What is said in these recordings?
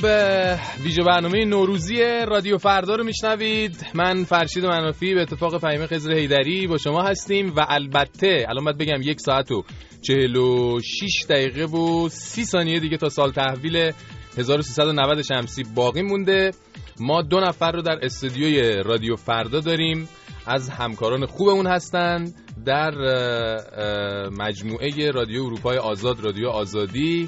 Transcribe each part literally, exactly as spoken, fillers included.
ویژه برنامه نوروزی رادیو فردا رو میشنوید. من فرشید منافی به اتفاق فهیم خضر حیدری با شما هستیم و البته الان باید بگم یک ساعت و چهل و شش دقیقه و سی ثانیه دیگه تا سال تحویل هزار و سیصد و نود شمسی باقی مونده. ما دو نفر رو در استودیوی رادیو فردا داریم از همکاران خوبمون هستن در مجموعه رادیو اروپای آزاد، رادیو آزادی.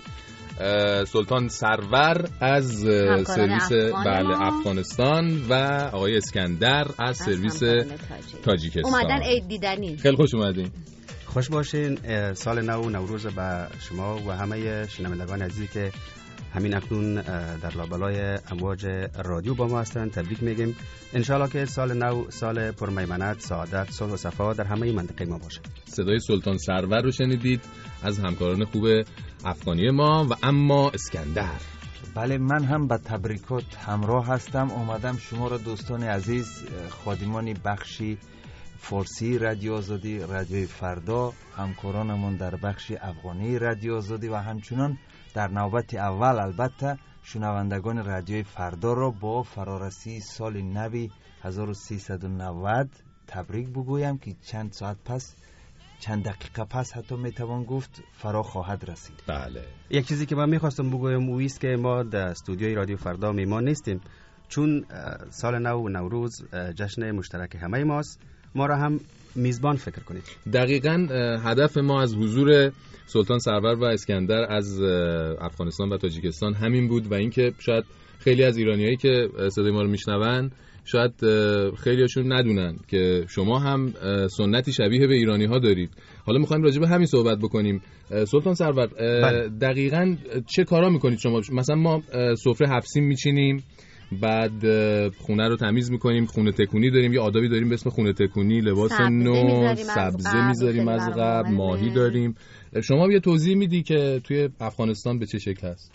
سلطان سرور از سرویس بله افغانستان و آقای اسکندر از سرویس تاجیکستان. اومدن عید دیدنی. خیلی خوش اومدین. خوش باشین. سال نو نوروز به شما و همه شنوندگان عزیزی که همین اکنون در لابلای امواج رادیو با ما هستند تبریک میگیم. انشالله که سال نو سال پرمیمنت، سعادت، صلح و صفا در همه منطقه ما باشه. صدای سلطان سرور رو شنیدید از همکاران خوب افغانی ما. و اما اسکندر. بله، من هم با تبریکات همراه هستم. اومدم شما را دوستان عزیز، خادمان بخشی فارسی رادیو آزادی، رادیوی فردا، همکارانمون در بخش افغانی رادیو آزادی و همچنان در نوبت اول البته شنوندگان رادیوی فردا را با فرارسی سال نو هزار و سیصد و نود تبریک بگویم که چند ساعت پس، چند دقیقه پس حتی میتوان گفت فرا خواهد رسید. بله. یک چیزی که من میخواستم بگویم او است که ما در استودیوی رادیو فردا میمان نیستیم، چون سال نو و نوروز جشن مشترک همه ماست. ما را هم میزبان فکر کنید. دقیقاً هدف ما از حضور سلطان سرور و اسکندر از افغانستان و تاجیکستان همین بود و اینکه شاید خیلی از ایرانیایی که صدای ما رو میشنون شاید خیلیاشون ندونن که شما هم سنتی شبیه به ایرانی ها دارید. حالا میخوایم راجع به همین صحبت بکنیم. سلطان سرور دقیقاً چه کارا میکنید شما؟ مثلا ما سفره هفت سین میچینیم، بعد خونه رو تمیز میکنیم، خونه تکونی داریم، یه آدابی داریم به اسم خونه تکونی، لباس نو، سبزه میذاریم از قبل، ماهی داریم. شما یه توضیح میدی که توی افغانستان به چه شکل هست؟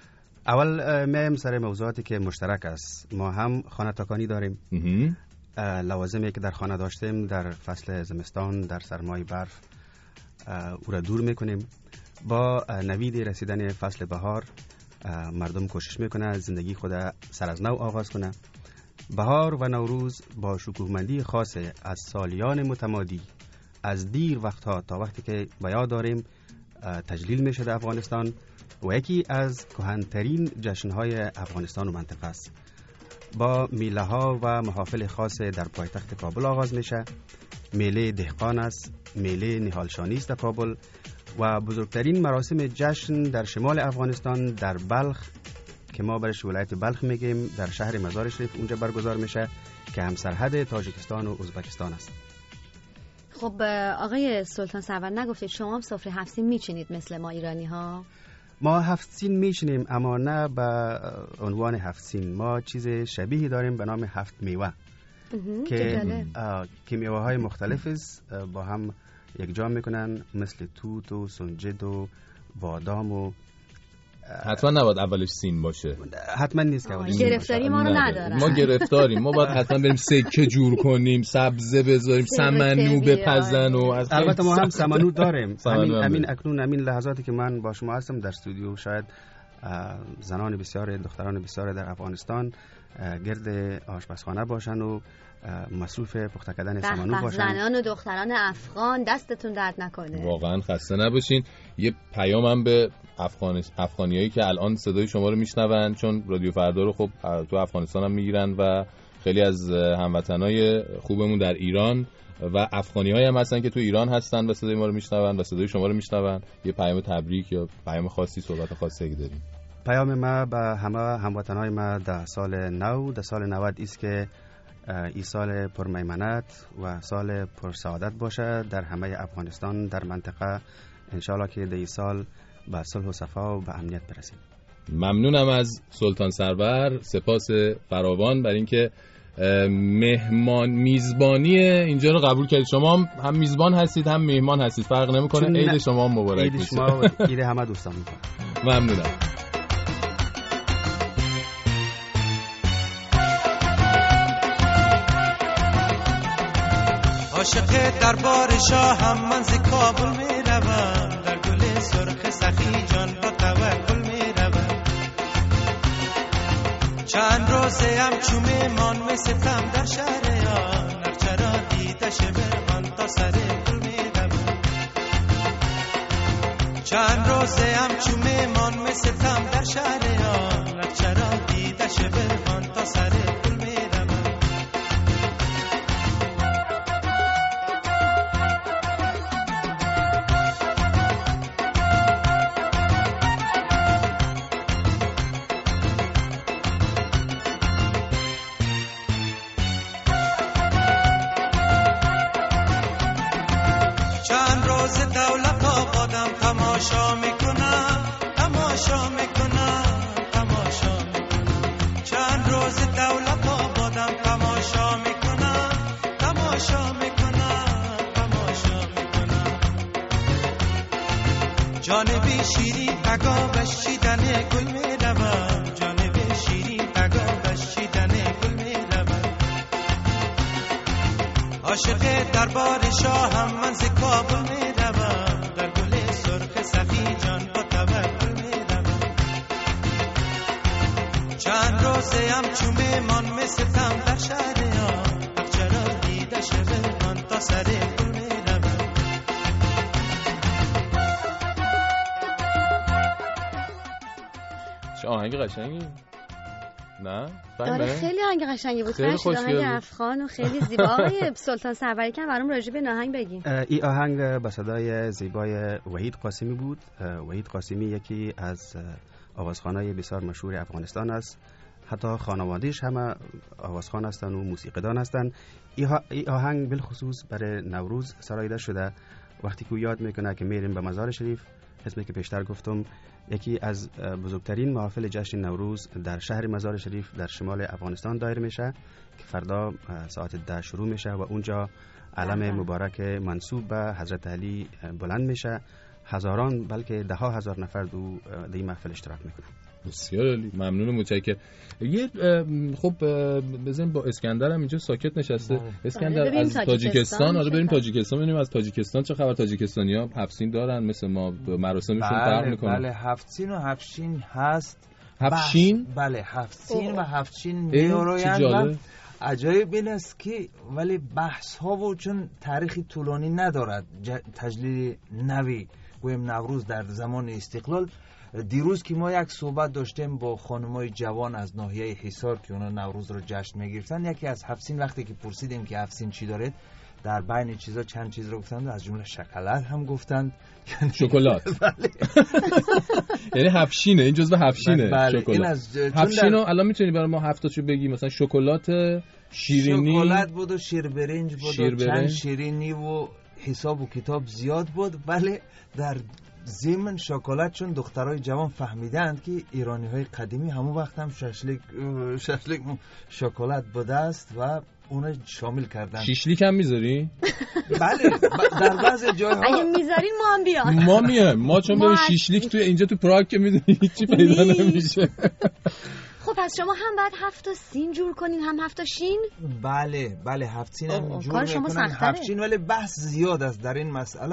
اول میایم سر موضوعاتی که مشترک است. ما هم خانه تکانی داریم. لوازمی که در خانه داشتیم در فصل زمستان در سرمای برف او را دور میکنیم. با نوید رسیدن فصل بهار مردم کوشش میکنه زندگی خود سر از نو آغاز کنه. بهار و نوروز با شکوهمندی خاص از سالیان متمادی از دیر وقتها تا وقتی که به یاد داریم تجلیل میشه در افغانستان و یکی از کهن‌ترین جشن‌های افغانستان و منطقه است. با میله ها و محافل خاص در پایتخت کابل آغاز میشه. میله دهقان است، میله نهالشانی است در کابل و بزرگترین مراسم جشن در شمال افغانستان در بلخ که ما برش ولایت بلخ میگیم در شهر مزار شریف اونجا برگزار میشه که هم سرحد تاجیکستان و ازبکستان است. خب آقای سلطان سرور نگفتید شما هم سفره هفت سین میچینید مثل ما ایرانی ها؟ ما هفت سین میچینیم اما نه به عنوان هفت سین. ما چیز شبیهی داریم به نام هفت میوه که که میوه های مختلف است با هم یک جا میکنن مثل توت و سنجد و بادام و حتما نباید اولش سین باشه. حتما نیست که اولش گرفتاری ما رو ندارن. ما گرفتاریم. ما باید حتما بریم سکه جور کنیم، سبزه بذاریم، سمنو بپزن و از البته ما هم سمنو داریم. همین همین اکنون همین لحظاتی که من با شما هستم در استودیو شاید زنان بسیار، دختران بسیار در افغانستان گرد آشپزخانه باشن و مصروف پخته کردن سمنو باشن. زنان و دختران افغان دستتون درد نکنه. واقعا خسته نباشین. یه پیامم به افغان افغانیایی که الان صدای شما رو میشنون، چون رادیو فردا رو خب تو افغانستان هم میگیرن و خیلی از هموطنای خوبمون در ایران و افغانی‌هایی هم هستن که تو ایران هستن و صدای ما رو میشنون و صدای شما رو میشنون. یه پیام تبریک یا پیام خاصی، صحبت خاصی داریم؟ پیام ما به همه هموطنهای ما در سال نو، در سال نود است که این سال پرمیمنت و سال پرسعادت باشه در همه افغانستان، در منطقه. انشالله که در این سال به صلح و صفا و به امنیت برسیم. ممنونم از سلطان سرور، سپاس فراوان بر اینکه مهمان میزبانی اینجا رو قبول کردید. شما هم, هم میزبان هستید هم مهمان هستید، فرق نمیکنه. عید شما مبارک باشه. عید شما و عید همه دوستان. ممنونم. عاشق دربار شاهم من ز کابل می روم، در گل سرخ سخی جان با توکل می روم. روزم چو میمان میستم در شهر یار نقچرا دیده شبران تا سر گل میروم چند روزم چو میمان میستم در شهر یار نقچرا دیده شبران تا سر گل میروم تماشا میکنم تماشا میکنم تماشا میکنم چند روز دولت آبادم تماشا میکنم تماشا میکنم تماشا میکنم جانب شیرین پگا بشیدن گل میروم جانب شیرین پگا بشیدن گل میروم عاشق دربار شاهم من ز کابل میروم در گل سرخ سخی جان با توکل میروم چند روزم چو میمان میستم در شهر یار چرا دیده شبران تا سر گل میروم چه آهنگ قشنگی نه؟ آره خیلی آهنگ قشنگی بود. خیلی خیلی آهنگ افغان و خیلی زیبا. آقای سلطان سروری کم برام راجع به آهنگ بگین. این آهنگ به صدای زیبای وحید قاسمی بود. وحید قاسمی یکی از آوازخوانای بسیار مشهور افغانستان است. حتی خانواده‌اش همه آوازخوان هستند و موسیقیدان هستند. این آهنگ بالخصوص برای نوروز سراییده شده. وقتی که یاد میکنه که میریم به مزار شریف، اسمی که پیشتر گفتم، یکی از بزرگترین محافل جشن نوروز در شهر مزار شریف در شمال افغانستان دایر میشه که فردا ساعت ده شروع میشه و اونجا علم مبارک منسوب به حضرت علی بلند میشه. هزاران بلکه ده ها هزار نفر دو در این محفل اشتراک میکنن. بسیار عالی، ممنون و متشکرم. یه خب بزنیم با اسکندر هم اینجا ساکت نشسته. اسکندر از تاجیکستان، حالا بریم تاجیکستان ببینیم از تاجیکستان چه خبر. تاجیکستانی‌ها هفت‌سین دارن مثل ما، مراسمشون فرق میکنه؟ بله هفت‌سین و هفت‌شین هست. هفت‌شین؟ بله هفت‌سین و هفت‌شین میآیند. عجایب این است که ولی بحث ها و چون تاریخی طولانی ندارد، تجلیل نوی گویم نوروز در زمان استقلال. دیروز که ما یک صحبت داشتیم با خانمای جوان از ناحیه حصار که اونا نوروز رو جشن میگیرن، یکی از هفت‌سین وقتی که پرسیدیم که هفت‌سین چی دارید، در بین چیزا چند چیز رو گفتند، از جمله شکلات هم گفتند. شکلات. بله. یعنی هفت‌شینه، این جزء هفت‌شینه. بله. شکلات. هفت‌شینو الان میتونی برای ما هفتاشو بگی، مثلا شکلات شیرینی، شکلات بود و شیر برنج بود شیر و چند شیرینی و حساب و کتاب زیاد بود. ولی در ضمن شکلات چون دخترای جوان فهمیدند که ایرانی‌های قدیمی همون وقت هم ششلیک ششلیک شکلات بوده است و اونا شامل کردن. شیشلیک هم میذاری؟ بله در بعضی جاها اگه میذارین ما هم بیان. ما میایم، ما چون به شیشلیک تو اینجا تو پراگ که میدونی هیچی پیدا نمیشه. خب پس شما هم بعد هفت تا سین جور کنین هم هفت تا شین؟ بله بله هفت سین هم جور میکنن هفت شین، ولی بحث زیاد است در این مسئله.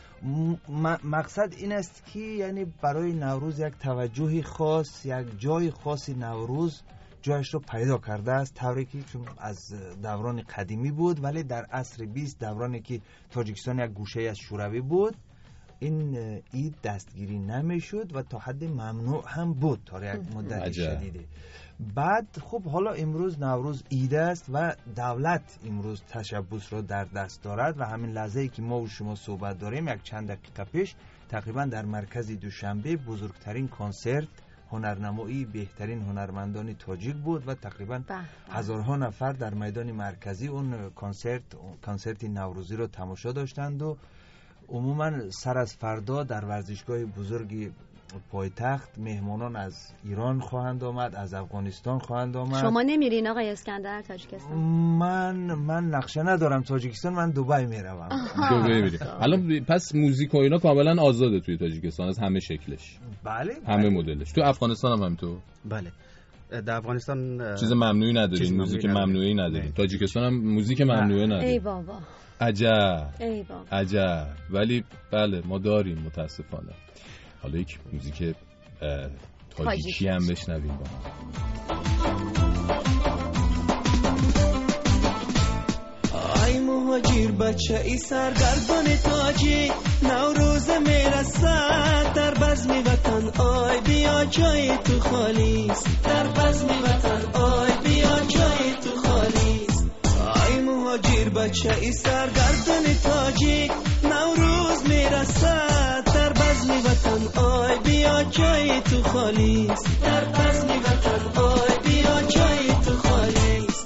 م- مقصد این است که یعنی برای نوروز یک توجهی خاص، یک جای خاصی نوروز جایش رو پیدا کرده است، طوری که چون از دوران قدیمی بود ولی در عصر بیست دورانی که تاجیکستان یک گوشه از شوروی بود این اید دستگیری نمیشد و تا حد ممنوع هم بود تا یک مدت شدیده. بعد خب حالا امروز نوروز عید است و دولت امروز تشبث رو در دست دارد و همین لحظه‌ای که ما و شما صحبت داریم یک چند دقیقه پیش تقریبا در مرکز دوشنبه بزرگترین کنسرت هنرنمایی بهترین هنرمندان تاجیک بود و تقریبا هزارها نفر در میدان مرکزی اون کنسرت کنسرت نوروزی رو تماشا داشتند و عموما سر از فردا در ورزشگاه بزرگی پایتخت مهمانان از ایران خواهند آمد، از افغانستان خواهند آمد. شما نمیرین آقای اسکندر تاجیکستان؟ من من نقشه ندارم تاجیکستان، من دبی میروم. دبی میری. الان پس موزیک و اینا کاملا آزاده توی تاجیکستان از همه شکلش. بله. همه مدلش. تو افغانستان هم همینطور؟ بله. در افغانستان چیز ممنوعی ندارین، موزیک ممنوعی ندارین. تاجیکستان هم موزیک ممنوعه نداره. ای بابا. عجب. ای بابا. عجب. ولی بله ما داریم متاسفانه. حالا یک موزیک تاجیکی هم بشنویم با ای مهاجر بچه ای سرگردان تاجی، نوروز میرسد در بزم وطن، آی بیا جای تو خالیست، در بزم وطن آی بیا جای تو خالیست. ای مهاجر بچه ای سرگردان تاجی، نوروز میرسد در بزم وطن، آی بیا جای تو خالیست، در بزم وطن آی بیا جای تو خالیست.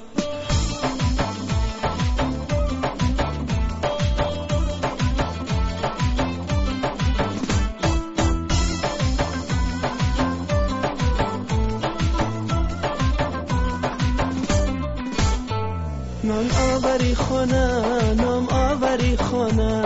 نام آوری خانه، نام آوری خانه،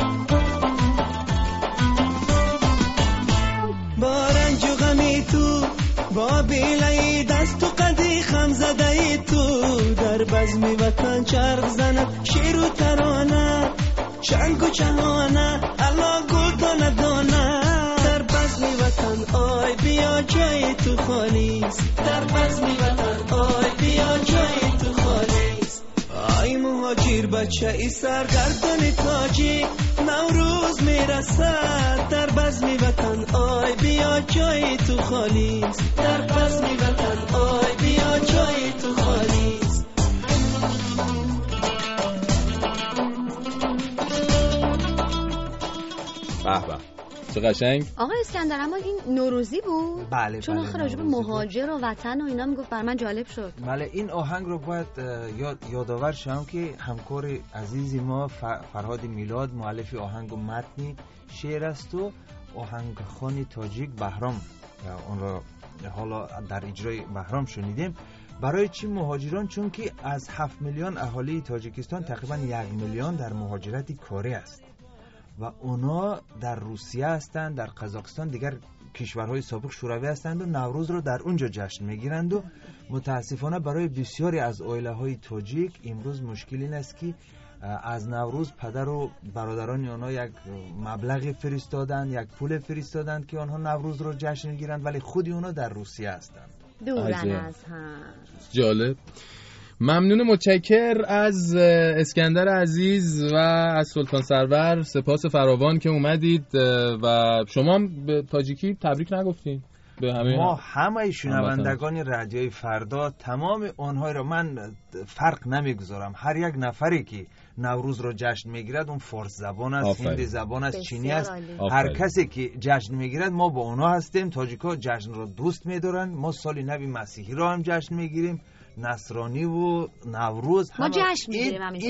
با رنج و غمی تو، با بیلای دست و قدی خم زده تو، در بزم وطن چرخ زند شیر و ترانه، چنگ و چهانه الله گل دانه دانه، در بزم وطن آی بیا جای تو خالیست، در بزم وطن آی بیا جای تو خالیست. ای مهاجر بچه ای سرگردان تاجی، نوروز میرسد در بزم وطن، آی بیا جای تو خالیست، در بزم وطن آی بیا جای تو خالیست. به به چه قشنگ. آقا اسکندر اما این نوروزی بود؟ بله چون بله آخه راجب مهاجر و وطن و اینا میگفت، بر من جالب شد. بله این آهنگ رو باید یاد یادآور شم که همکار عزیزی ما فرهاد میلاد مؤلف آهنگ و متن شعر است و آهنگخوان تاجیک بهرام، اون را حالا در اجرای بهرام شنیدیم. برای چی مهاجران؟ چون که از هفت میلیون اهالی تاجیکستان تقریبا یک میلیون در مهاجرت کاری است و اونا در روسیه هستند، در قزاقستان، دیگر کشورهای سابق شوروی هستند و نوروز رو در اونجا جشن میگیرند و متاسفانه برای بسیاری از عائله های تاجیک امروز مشکل این است که از نوروز پدر و برادران آنها یک مبلغ فرستادن، یک پول فرستادن که آنها نوروز رو جشن میگیرند ولی خودی اونا در روسیه هستند. دورن از هم. جالب. ممنون، متشکر از اسکندر عزیز و از سلطان سرور، سپاس فراوان که اومدید. و شما هم به تاجیکی تبریک نگفتین؟ به همه ما همه شنوندگان رادیوی فردا، تمام آنها را من فرق نمیگذارم، هر یک نفری که نوروز رو جشن میگیرد، اون فارس زبان است، هندی زبان است، چینی است، هر کسی که جشن میگیرد ما با اونا هستیم. تاجیکا جشن رو دوست میدارن، ما سال نبی مسیحی رو هم جشن میگیریم، نصرانی و نوروز ما جشن میگیریم همیشه.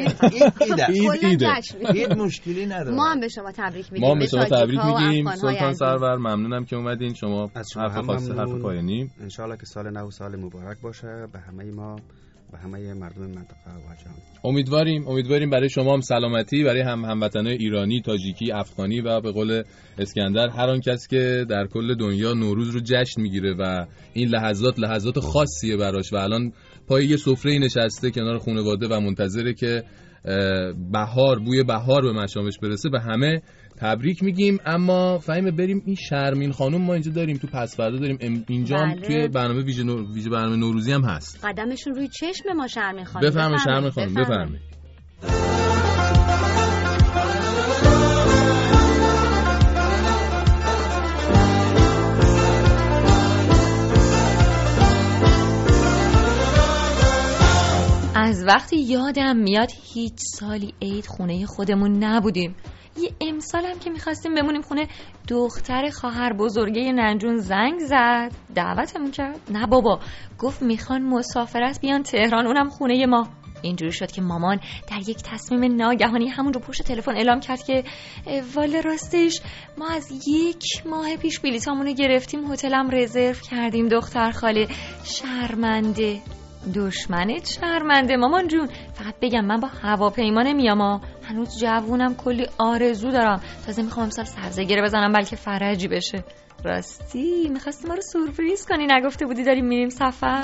اید اید مشکلی نداره. ما هم به شما تبریک میگیم. ما هم به شما تبریک میگیم سلطان سرور. ممنونم که اومدین. شما از شما حرف خاص حرف پایانی. ان شاء الله که سال نو سال مبارک باشه به همه ما، به همه مردم منطقه و جهان. امیدواریم امیدواریم برای شما هم سلامتی، برای هم هموطنان ایرانی، تاجیکی، افغانی و به قول اسکندر هر آن کس که در کل دنیا نوروز رو جشن میگیره و این لحظات لحظات خاصیه براش و الان پای یه سفره نشسته کنار خانواده و منتظره که بهار، بوی بهار به مشامش برسه. به همه تبریک میگیم. اما فهمه بریم این شرمین خانم ما اینجا داریم، تو پس فردا داریم، اینجا هم بله. توی برنامه ویژه نور... ویژه برنامه نوروزی هم هست. قدمشون روی چشم ما شرمین خانم. بفرمایید شرمین خانم، بفرمایید. از وقتی یادم میاد هیچ سالی عید خونه خودمون نبودیم. یه امسال هم که میخواستیم بمونیم خونه، دختر خواهر بزرگه ننجون زنگ زد دعوتمون کرد. نه بابا، گفت میخوان مسافرت بیان تهران، اونم خونه ما. اینجوری شد که مامان در یک تصمیم ناگهانی همون رو پشت تلفن اعلام کرد که والا راستش ما از یک ماه پیش بلیطامونو گرفتیم، هتلم رزرو کردیم. دختر خاله شرمنده. دشمنت شرمنده مامان جون. فقط بگم من با هواپیما نمیام، هنوز جوونم، کلی آرزو دارم، تازه میخوام امسال سبزه گره بزنم بلکه فرجی بشه. راستی میخواستی ما رو سورپرایز کنی، نگفته بودی داریم میریم سفر؟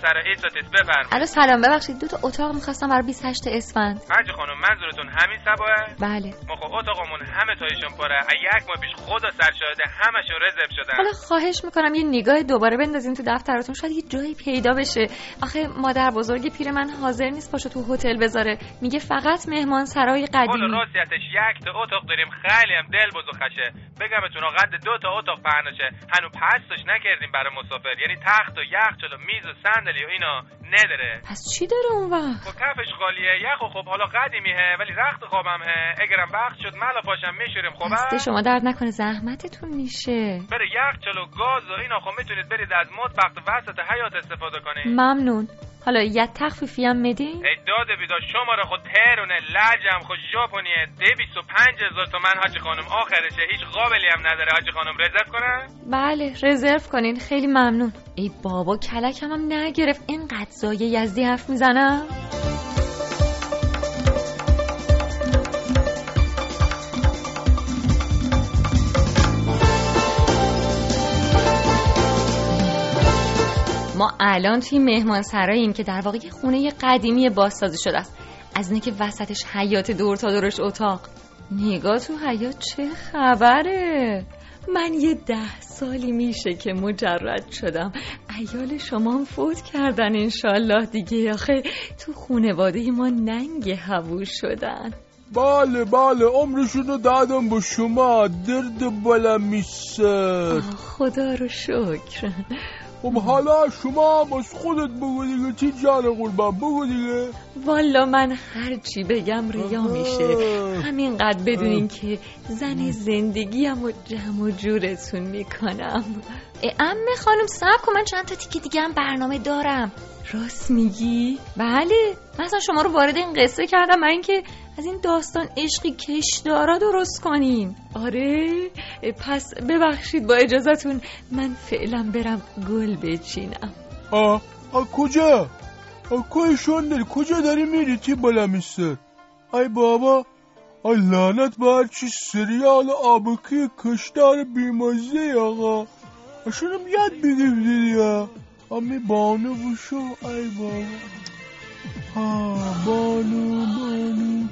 سر ایستاتیس بفرمایید. الو سلام، ببخشید دو تا اتاق می‌خواستم برای بیست و هشت اسفند. حاج خانم منظورتون همین سباه؟ بله. ما خب اتاقمون همه تایشون پره. یک ماه پیش خدا سر شده همشون رزرو شدن. حالا خواهش میکنم یه نگاه دوباره بندازین تو دفتراتون، شاید یه جایی پیدا بشه. آخه مادر بزرگ پیر من حاضر نیست پاشو تو هتل بذاره، میگه فقط مهمان سرای قدیمی. حالا راستیتش یک تا اتاق داریم، خیلی هم دل بزرگ خشه. بگمتون قد دو تا اتاق پهنشه. هنو پستش نکردیم برای مسافر، یعنی تخت و یخچال و میز و صندلی و اینا نداره. پس چی داره اون وقت؟ خب کفش خالیه، یخ و خب حالا قدیمیه ولی رخت خوابم هه. اگرم وقت شد ملا پاشم میشوریم. خب دست شما درد نکنه، زحمتتون میشه. بره یخچال و گاز و اینا خب میتونید برید از مطبخ وسط حیاط استفاده کنید. ممنون. حالا یه تخفیفی هم میدین؟ ای داده بیدا شما را خود ترونه لجم خود ژاپنیه دویست و پنج هزار تومن حاجی خانم آخرشه، هیچ قابلی هم نداره. حاجی خانم رزرو کنه؟ بله رزرو کنین، خیلی ممنون. ای بابا کلکم هم نگرفت، اینقدر زایه یزدی حرف میزنم. ما الان توی مهمان سراییم که در واقع خونه قدیمی بازسازی شده است. از اینه که وسطش حیاط دور تا دورش اتاق. نگاه تو حیاط چه خبره؟ من یه ده سالی میشه که مجرد شدم. عیال شما هم فوت کردن انشالله دیگه. آخه تو خونواده ما ننگ هووش شدن. بله بله عمرشونو دادم با شما، درد بالا میشه. خدا رو شکر. خب حالا شما هم از خودت بگو دیگه، چی جان قربان بگو دیگه. والا من هر چی بگم ریا میشه. همینقدر بدونین که زن زندگیم و جمع و جورتون میکنم. عمه خانم صبر کن، من چند تا تیکه دیگه هم برنامه دارم. راست میگی؟ بله مثلا شما رو وارد این قصه کردم من اینکه از این داستان عشقی کشدارا درست کنیم. آره پس ببخشید با اجازهتون من فعلا برم گل بچینم. آه آه کجا؟ آه کویشون داری کجا داری میری؟ چی بالا میسته؟ ای بابا آه لعنت به هر چی سریال آبکی کشدار بیمازه آقا. اشونم یاد بگیم دیدیا امی بانو بوشو. ای بابا آه بانو بانو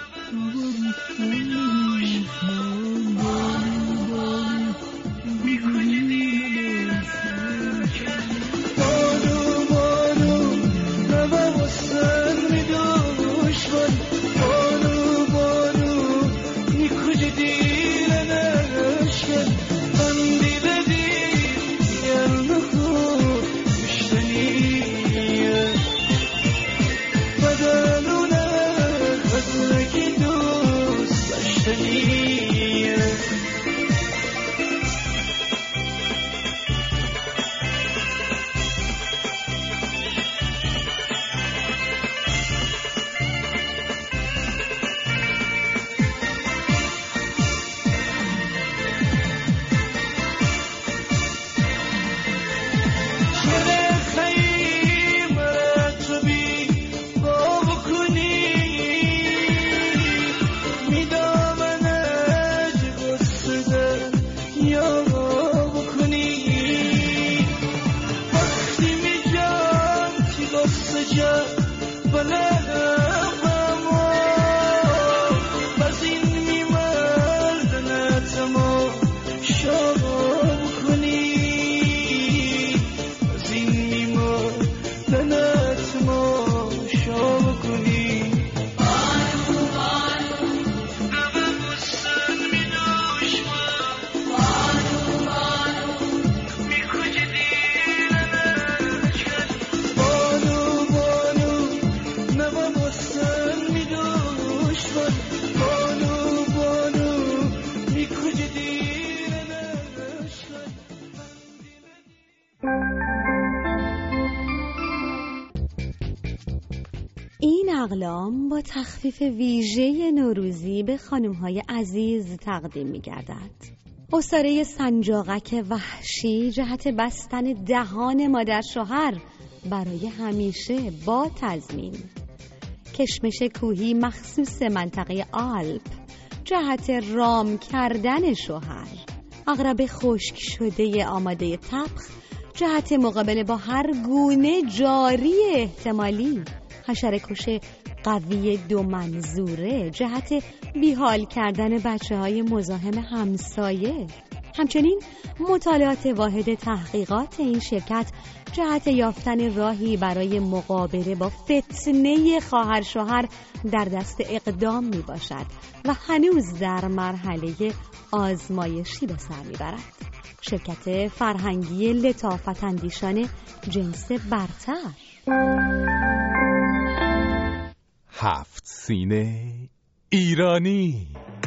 اقلام با تخفیف ویژه نوروزی به خانم‌های عزیز تقدیم می‌گردد. اسطوره سنجاقک وحشی جهت بستن دهان مادر شوهر برای همیشه با تضمین. کشمش کوهی مخصوص منطقه آلپ جهت رام کردن شوهر. عقرب خشک شده آماده طبخ جهت مقابله با هر گونه جاری احتمالی، حشره‌کش قوی دو منظوره جهت بیحال کردن بچه های مزاحم همسایه. همچنین مطالعات واحد تحقیقات این شرکت جهت یافتن راهی برای مقابله با فتنه خواهر شوهر در دست اقدام می باشد و هنوز در مرحله آزمایشی به سر می برد. شرکت فرهنگی لطافت اندیشان جنس برتر. هفت سینه ایرانی.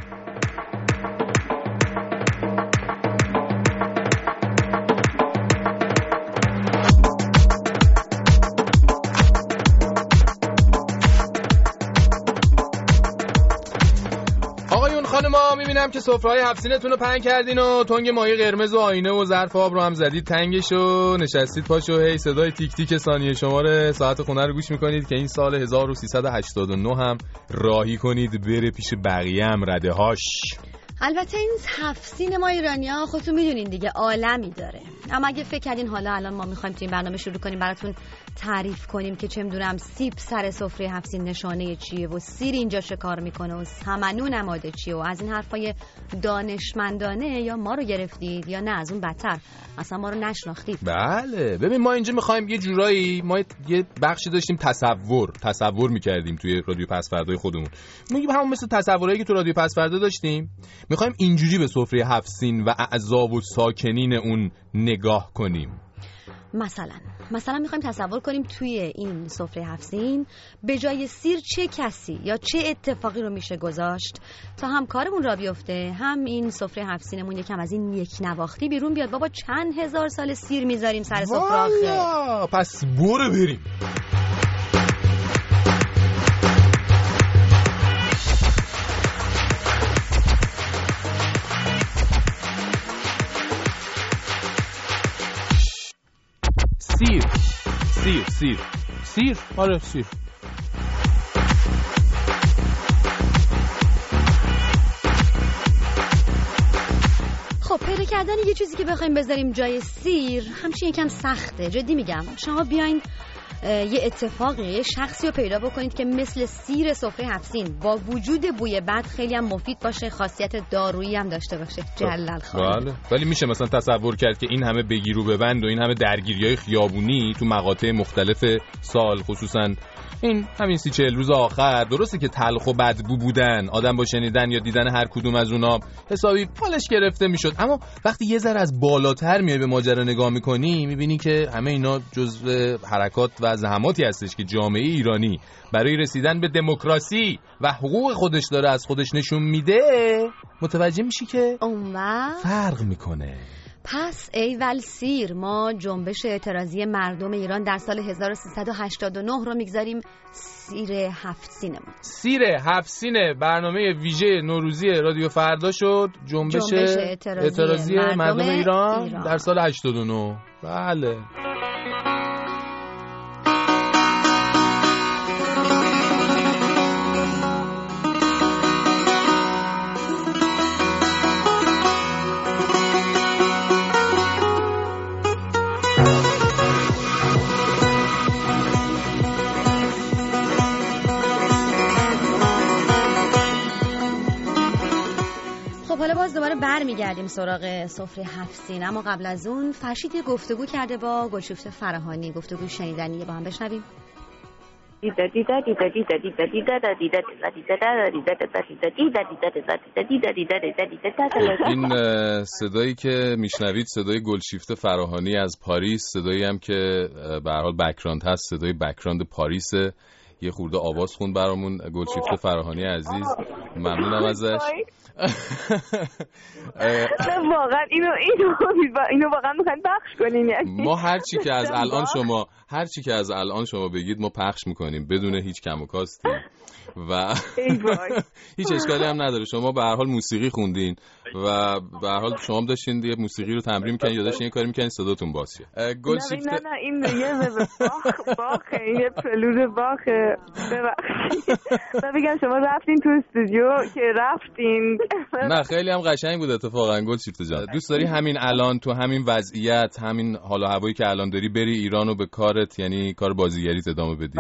خانما میبینم که سفره‌های هفت سینه‌تون رو پهن کردین و تنگ ماهی قرمز و آینه و ظرف آب رو هم زدید تنگش و نشستید پاشو هی صدای تیک تیک ثانیه شماره ساعت خونه رو گوش میکنید که این سال هزار و سیصد و هشتاد و نه هم راهی کنید بره پیش بقیه هم رده هاش. البته این هفت سینما ایرانی‌ها خودتون میدونین دیگه عالمی داره، اما اگه فکر کردین حالا الان ما میخوایم تو این برنامه شروع کنیم براتون تعریف کنیم که چه میدونم سیب سر سفره هفت سین نشانه چیه و سیر اینجا چه کار میکنه و سمنو نماده چیه و از این حرفای دانشمندانه، یا ما رو گرفتید یا نه از اون بدتر اصلا ما رو نشناختید. بله ببین ما اینجا میخوایم یه جورایی، ما یه بخشی داشتیم تصور تصور میکردیم توی رادیو پس فردای خودمون، میگیم همون مثل تصورایی که تو رادیو پس فردا داشتیم، میخوایم اینجوری به سفره هفت سین و اعضا و ساکنین اون نگاه کنیم. مثلا مثلا میخوایم تصور کنیم توی این سفره هفت سین به جای سیر چه کسی یا چه اتفاقی رو میشه گذاشت تا هم کارمون را بیفته، هم این سفره هفت سینمون یکم از این یک نواختی بیرون بیاد. بابا چند هزار سال سیر میذاریم سر سفره آخه. پس برو بریم. سیر سیر سیر سیر آره سیر. خب پیدا کردن یه چیزی که بخوایم بذاریم جای سیر همچین یکم سخته، جدی میگم. شما بیاین یه اتفاقی یه شخصی رو پیدا بکنید که مثل سیر سفره هفت سین با وجود بوی بد خیلی هم مفید باشه، خاصیت دارویی هم داشته باشه. جلل خاله. بله ولی میشه مثلا تصور کرد که این همه بگیر و ببند و این همه درگیری‌های خیابونی تو مقاطع مختلف سال، خصوصا این همین سی چهل روز آخر، درسته که تلخ و بدبو بودن، آدم با شنیدن یا دیدن هر کدوم از اونا حسابی پالش گرفته میشد، اما وقتی یه ذره از بالاتر میای به ماجرا نگاه میکنی میبینی که همه اینا جزء حرکات و زحماتی هستش که جامعه ایرانی برای رسیدن به دموکراسی و حقوق خودش داره از خودش نشون میده. متوجه میشی که اون فرق میکنه. پس ایول سیر، ما جنبش اعتراضی مردم ایران در سال هزار و سیصد و هشتاد و نه رو میگذاریم سیر هفت سینمون. سیر هفت سینه برنامه ویژه نوروزی رادیو فردا شد، جنبش, جنبش اعتراضی, اعتراضی مردم, مردم ایران, ایران در سال هشتاد و نه. بله حالا باز دوباره برمیگردیم سراغ سفره هفت سین، اما قبل از اون فرشید یه گفتگو کرده با گلشفته فراهانی، گفتگو شنیدنیه، با هم بشنویم. این صدایی که میشنوید صدای گلشفته فراهانی از پاریس، صدایی هم که به هر حال بک‌گراند هست، صدای بک‌گراند پاریسه. یه خورده آواز خوند برامون گلشفته فراهانی عزیز، ممنونم ازش. واقعا اینو اینو اینو واقعا میخواین پخش کنین؟ یعنی ما هر چی که از الان شما هر چی که از الان شما بگید ما پخش میکنیم بدون هیچ کم و کاستی. و هیچ اشکالی هم نداره. شما به هر حال موسیقی خوندین و به هر حال شما هم داشتین یه موسیقی رو تمرین می‌کنین یا داشتین یه کاری می‌کنین صداتون باز شه. گلشیفته نه نه این یه باخ باخ یه پلود باخ. ببخشید من بگم شما رفتین تو استودیو که رفتین. نه خیلی هم قشنگ بود اتفاقا گلشیفته جان. دوست داری همین الان تو همین وضعیت، همین حال و هوایی که الان داری، بری ایران و به کارت، یعنی کار بازیگریت ادامه بدی؟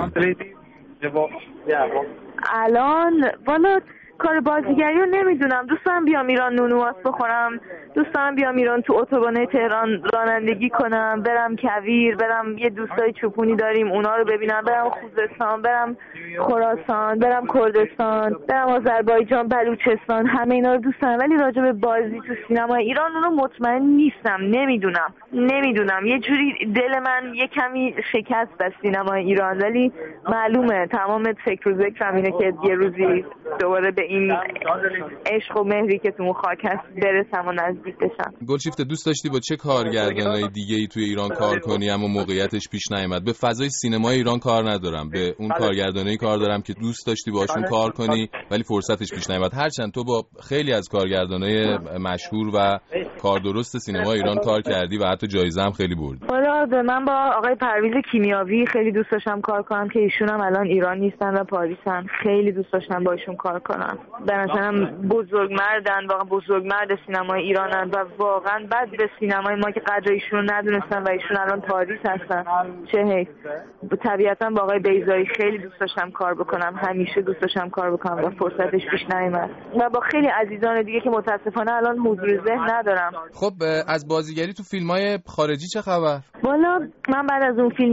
الان والا کار بازیگری رو نمیدونم. دوست دارم بیام ایران نونواس بخورم، دوست دارم بیام ایران تو اتوبان تهران رانندگی کنم، برم کویر، برم یه دوستای چوپونی داریم اونا رو ببینم، برم خوزستان، برم خراسان، برم کردستان، برم آذربایجان، بلوچستان، همه اینا رو دوست دارم. ولی راجع به بازی تو سینما ایران رو مطمئن نیستم، نمیدونم نمیدونم یه جوری دل من یه کمی شکست از سینما ایران، ولی معلومه تمام فکر و ذکرم اینه که یه روزی دوباره به این عشق و مهری که تو اون خاک هست برسم و نزدیک بشم. گلشیفته دوست داشتی با چه کارگردانای دیگه ای توی ایران کار کنی اما موقعیتش پیش نیامد؟ به فضای سینمای ایران کار ندارم، به اون کارگردانایی کار دارم که دوست داشتی باشون کار کنی ولی فرصتش پیش نیامد. هرچند تو با خیلی از کارگردانای مشهور و کاردرست سینما ایران کار کردی و حتی جایزه هم خیلی بردی. والا من با آقای پرویز کیمیاوی خیلی دوست داشتم کار کنم که ایشون هم الان ایران نیستن و پاریسن. خیلی دوست داشتم با ایشون کار کنم. به نظرم بزرگمردن، واقعا بزرگمرد سینمای ایرانن و واقعا بعد به سینمای ما که قدر ایشون رو ندونستن و ایشون الان پاریس هستن. چه حیف. طبیعتا با آقای بیضایی خیلی دوست داشتم کار بکنم، همیشه دوست داشتم کار بکنم و فرصتش پیش نیامد. و با خیلی عزیزان دیگه که متاسفانه الان حضور ذهن ندارم. خب از بازیگری تو فیلم‌های خارجی چه خبر؟ والا من بعد از اون فیلم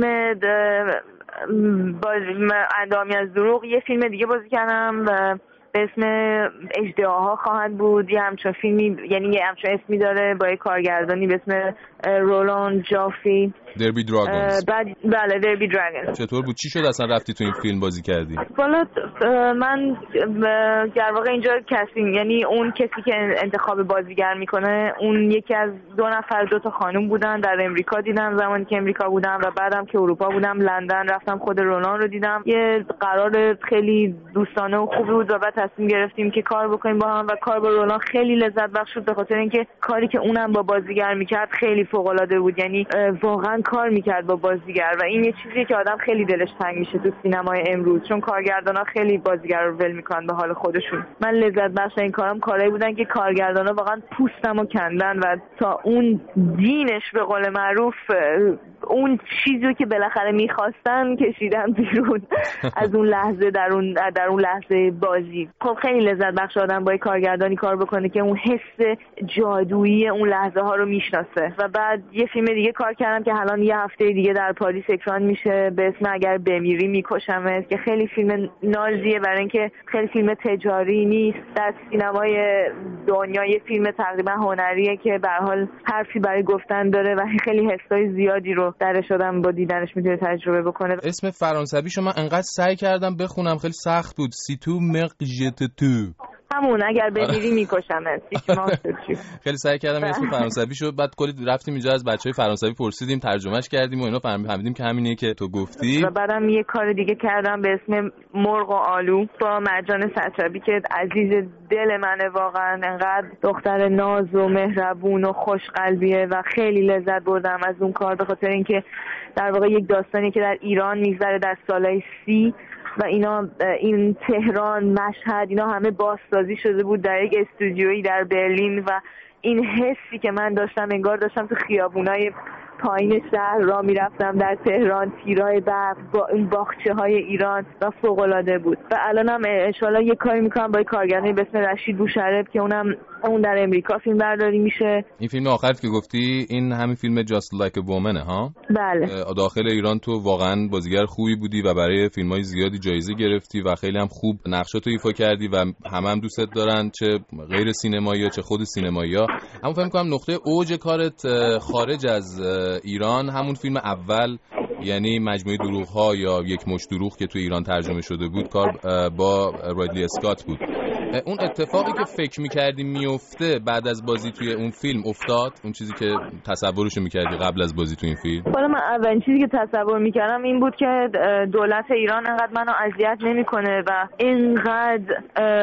با اندامی از دروغ یه فیلم دیگه بازی کردم و به اسم اژدهاها خواهد بود. یه همچون فیلمی، یعنی یه همچون اسمی داره با یه کارگردانی به اسم رولان جافی. دربی دراگونز. بعد بله دربی دراگونز. چطور بود؟ چی شد اصلا رفتی تو این فیلم بازی کردی؟ والا من در واقع اینجا کسی، یعنی اون کسی که انتخاب بازیگر میکنه اون یکی از دو نفر دو تا خانم بودن. در امریکا دیدم زمانی که امریکا بودم و بعدم که اروپا بودم لندن رفتم خود رولان رو دیدم. یه قرار خیلی دوستانه و خوبی بود و بعد تصمیم گرفتیم که کار بکنیم با هم و کار با رولان خیلی لذت بخش بود به خاطر اینکه کاری که اونم با بازیگر میکرد خیلی فوق العاده بود. یعنی واقعا کار میکرد با بازیگر و این یه چیزیه که آدم خیلی دلش تنگ میشه تو سینمای امروز، چون کارگردانا خیلی بازیگر رو ول میکنن به حال خودشون. من لذت بخش این کارم کارایی بودن که کارگردانا واقعا پوستمو کندن و تا اون دینش به قول معروف اون چیزی که بالاخره میخواستن کشیدن بیرون از اون لحظه در اون در اون لحظه بازی. خب خیلی لذت بخش آدم با کارگردانی کار بکنه که اون حس جادویی اون لحظه ها رو میشناسه. و بعد یه فیلم دیگه کار کردم که الان یه هفته دیگه در پاریس اکران میشه به اسم اگر بمیری میکشمت، که خیلی فیلم نازیه برای اینکه خیلی فیلم تجاری نیست. در سینمای دنیا یه فیلم تقریبا هنریه که به هر حال حرفی برای گفتن داره و خیلی حسای زیادی رو درش آدم با دیدنش میتونه تجربه بکنه. اسم فرانسویشو من انقدر سعی کردم بخونم خیلی سخت بود. سی تو مقژت تو همون اگر بمیری میکشمت. خیلی سعی کردم اسم فرانسویشو، بعد کلی رفتیم اینجا از بچهای فرانسوی پرسیدیم، ترجمهش کردیم و اینا فهمیدیم که همینه که تو گفتی. و بعدم یه کار دیگه کردم به اسم مرغ و آلو با مرجان سطربی که عزیز دل منه واقعا. انقدر دختر ناز و مهربون و خوشقلبیه و خیلی لذت بردم از اون کار به خاطر اینکه در واقع یک داستانی که در ایران میگذره در سالهای سی و اینا، این تهران، مشهد، اینا همه بازسازی شده بود در یک استودیویی در برلین و این حسی که من داشتم انگار داشتم تو خیابونای پایین شهر را میرفتم در تهران، تیرای برق با این باغچه های ایران و فوق العاده بود. و الانم ان شاءالله یه کاری میکنم با کارگردانی به اسم رشید بوشرب که اونم اون در امریکا فیلم برداری میشه. این فیلم آخرت که گفتی این همین فیلم Just Like a Woman ها؟ بله. داخل ایران تو واقعا بازیگر خوبی بودی و برای فیلم‌های زیادی جایزه گرفتی و خیلی هم خوب نقشاتو ایفا کردی و همه هم دوستت دارن، چه غیر سینمایی چه خود سینمایی ها. اما فکر می‌کنم نقطه اوج کارت خارج از ایران همون فیلم اول، یعنی مجموعه دروغ‌ها یا یک مشت دروغ که تو ایران ترجمه شده بود، کار با رایدلی اسکات بود اون اتفاقی که فکر میکردی میفته بعد از بازی توی اون فیلم افتاد؟ اون چیزی که تصورشو میکردی قبل از بازی توی این فیلم؟ والا من اولین چیزی که تصور میکردم این بود که دولت ایران انقدر منو اذیت نمیکنه و اینقدر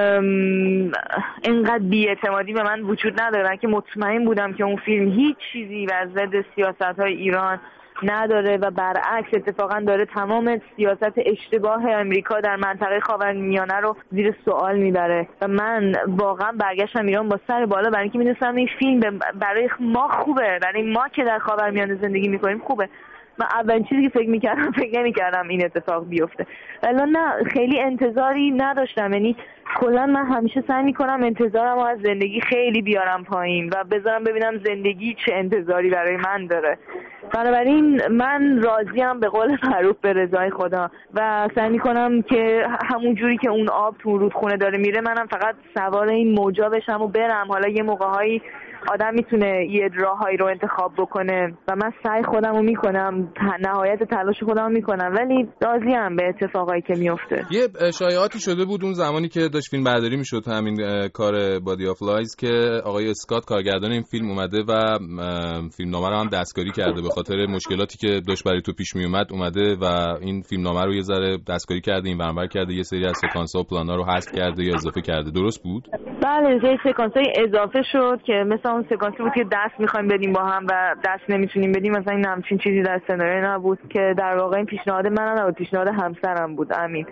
اینقدر بی‌اعتمادی به من وجود نداره که مطمئن بودم که اون فیلم هیچ چیزی بر ضد سیاست‌های ایران نداره و برعکس اتفاقا داره تمام سیاست اشتباه امریکا در منطقه خاورمیانه رو زیر سوال میبره و من واقعا برگشتم ایران با سر بالا، برای اینکه میدونستم این فیلم برای ما خوبه، برای ما که در خاورمیانه زندگی میکنیم خوبه. من اولین چیزی که فکر میکردم فکر نمیکردم این اتفاق بیفته، ولی نه خیلی انتظاری نداشتم. یعنی کلا من همیشه سعی میکنم انتظارم رو از زندگی خیلی بیارم پایین و بذارم ببینم زندگی چه انتظاری برای من داره. بنابراین من راضیم به قول معروف به رضای خدا و سعی میکنم که همون جوری که اون آب تو رودخونه داره میره منم فقط سوار این موجا بشم و برم. حالا یه موقع‌هایی آدم میتونه یه راههایی رو انتخاب بکنه و من سعی خودم رو میکنم، نهایت تلاش خودم رو میکنم، ولی راضیم به اتفاقایی که میفته. یه شایعاتی شده بود اون زمانی که داشت فیلم برداری میشد همین کار بادی آف لایز که آقای اسکات کارگردان این فیلم اومده و فیلمنامه رو هم دستکاری کرده، به خاطر مشکلاتی که داشت برای تو پیش میومد اومده و این فیلمنامه رو یه ذره دستکاری کرده، این ورانور کرده، یه سری از سکانس‌ها و پلان‌ها رو حذف کرده یا اضافه کرده. درست بود؟ بله، یه سکانس‌های اضافه شد که مثلا اون سکانسی بود که دست می‌خوایم بدیم با هم و دست نمیتونیم بدیم، مثلا این همچین چیزی در سناریو نبود که در واقع این پیشنهاد من نبود، پیشنهاد همسرم بود امین.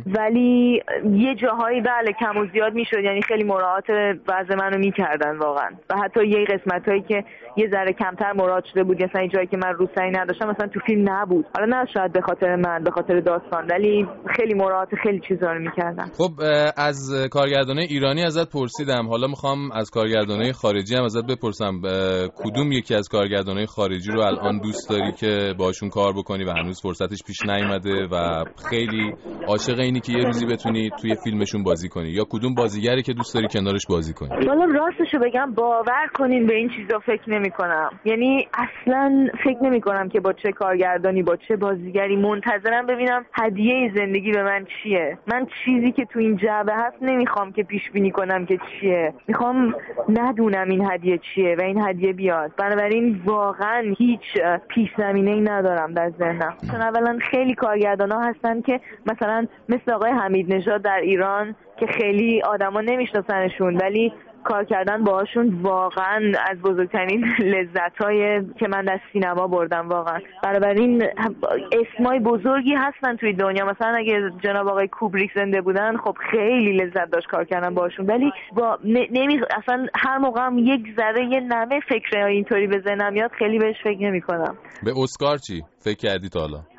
ولی یه جاهایی بله کم و زیاد میشد، یعنی خیلی مراعات وضع منو میکردن واقعا و حتی یه قسمتایی که یه ذره کمتر مراعات شده بود، مثلا این جایی که من روسری نداشتم مثلا تو فیلم نبود. حالا نه شاید به خاطر من، به خاطر داستان، ولی خیلی مراعات خیلی چیزا رو میکردن. خب از کارگردانای ایرانی ازت پرسیدم، حالا میخوام از کارگردانای خارجی هم ازت بپرسم. کدوم یکی از کارگردانای خارجی رو الان دوست داری که باشون کار بکنی و هنوز فرصتش پیش نیومده و خیلی عاشق اینی که یه روزی بتونی توی فیلمشون بازی کنی، یا کدوم بازیگری که دوست داری کنارش بازی کنی؟ والا راستشو بگم باور کنین به این چیزا فکر نمی‌کنم. یعنی اصلا فکر نمی‌کنم که با چه کارگردانی با چه بازیگری، منتظرم ببینم هدیه زندگی به من چیه. من چیزی که تو این جعبه هست نمیخوام که پیش بینی کنم که چیه، میخوام ندونم این هدیه چیه و این هدیه بیاد. بنابراین واقعا هیچ پیش زمینه‌ای ندارم در ذهنم. چون اولا خیلی کارگردانا هستن که مثلا مثل آقای حمید نژاد در ایران که خیلی آدما نمیشناسنشون، ولی کار کردن باهاشون واقعا از بزرگترین لذت‌های که من در سینما بردم واقعا. بنابراین اسمای بزرگی هستن توی دنیا، مثلا اگه جناب آقای کوبریک زنده بودن خب خیلی لذت داشت کار کردن باهاشون، ولی با نمی اصلا هر موقع هم یک ذره یه نمه فکر اینطوری به ذهنم میاد خیلی بهش فکر نمی‌کنم. به اسکار چی فکر کردی تا حالا؟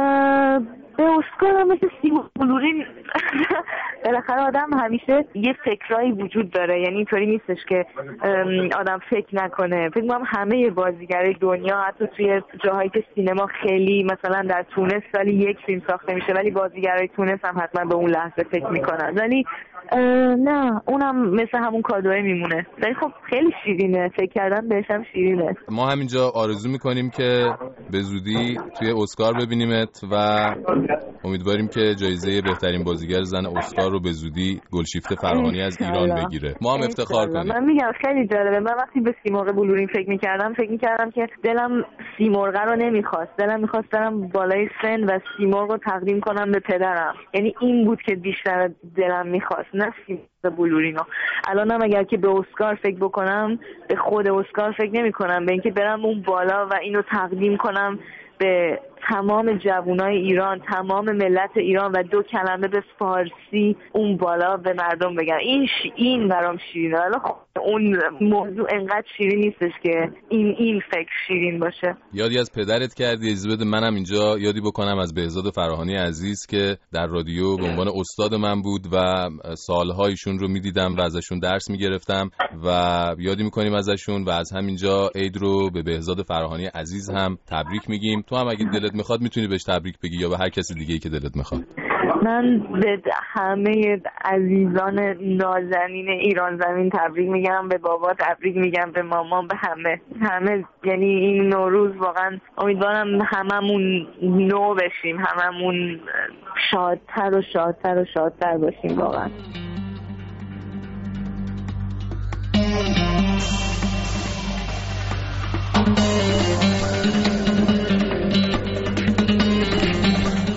به اسکار هم مثل سیمون بلورین بالاخره آدم همیشه یه فکرایی وجود داره، یعنی اینطوری نیستش که آدم فکر نکنه. فکر می‌کنم همه بازیگرای دنیا حتی توی جاهایی که سینما خیلی مثلا در تونس سالی یک فیلم ساخته میشه ولی بازیگرای تونس هم حتما به اون لحظه فکر میکنن، ولی نه اونم مثل همون کادوه میمونه. ولی خب خیلی شیرینه، فکر کردن بهش هم شیرینه. ما همینجا آرزو میکنیم که به زودی توی اسکار ببینیمت و امیدواریم که جایزه بهترین بازیگر زن اسکار رو به زودی گلشیفته فراهانی از ایران بگیره. ما هم افتخار کنیم. من میگم خیلی جالبه. من وقتی به سیمرغ بلورین فکر میکردم فکر میکردم که دلم سیمرغ رو نمیخواست، دلم میخواست برم بالای سن و سیمرغ رو تقدیم کنم به پدرم. یعنی این بود که بیشتر دلم میخواست، نه سیمرغ بلورینو. الانم اگر که به اسکار فکر بکنم به خود اسکار فکر نمیکنم، به اینکه برم اون بالا و اینو تقدیم کنم به تمام جوانای ایران، تمام ملت ایران و دو کلمه به فارسی اون بالا به مردم بگم. این ش... این برام شیرینه. حالا خب اون موضوع انقدر شیرین نیستش که این این فکر شیرین باشه. یادی از پدرت کردی، اجازه بده منم اینجا یادی بکنم از بهزاد فراهانی عزیز که در رادیو به عنوان استاد من بود و سالهایشون رو میدیدم و ازشون درس میگرفتم و یادی میکنیم ازشون و از همینجا عید رو به بهزاد فراهانی عزیز هم تبریک میگیم. تو هم اگه دلت میخواد میتونی بهش تبریک بگی یا به هر کسی دیگه‌ای که دلت میخواد. من به همه عزیزان نازنین ایران زمین تبریک میگم، به بابا تبریک میگم، به مامان، به همه همه. یعنی این نوروز واقعا امیدوارم هممون نو بشیم، هممون شادتر و شادتر و شادتر باشیم واقعا.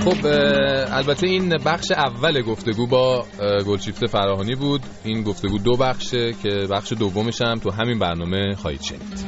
خب البته این بخش اول گفتگو با گلشیفته فراهانی بود. این گفتگو دو بخشه که بخش دومش هم تو همین برنامه خواهید شنید.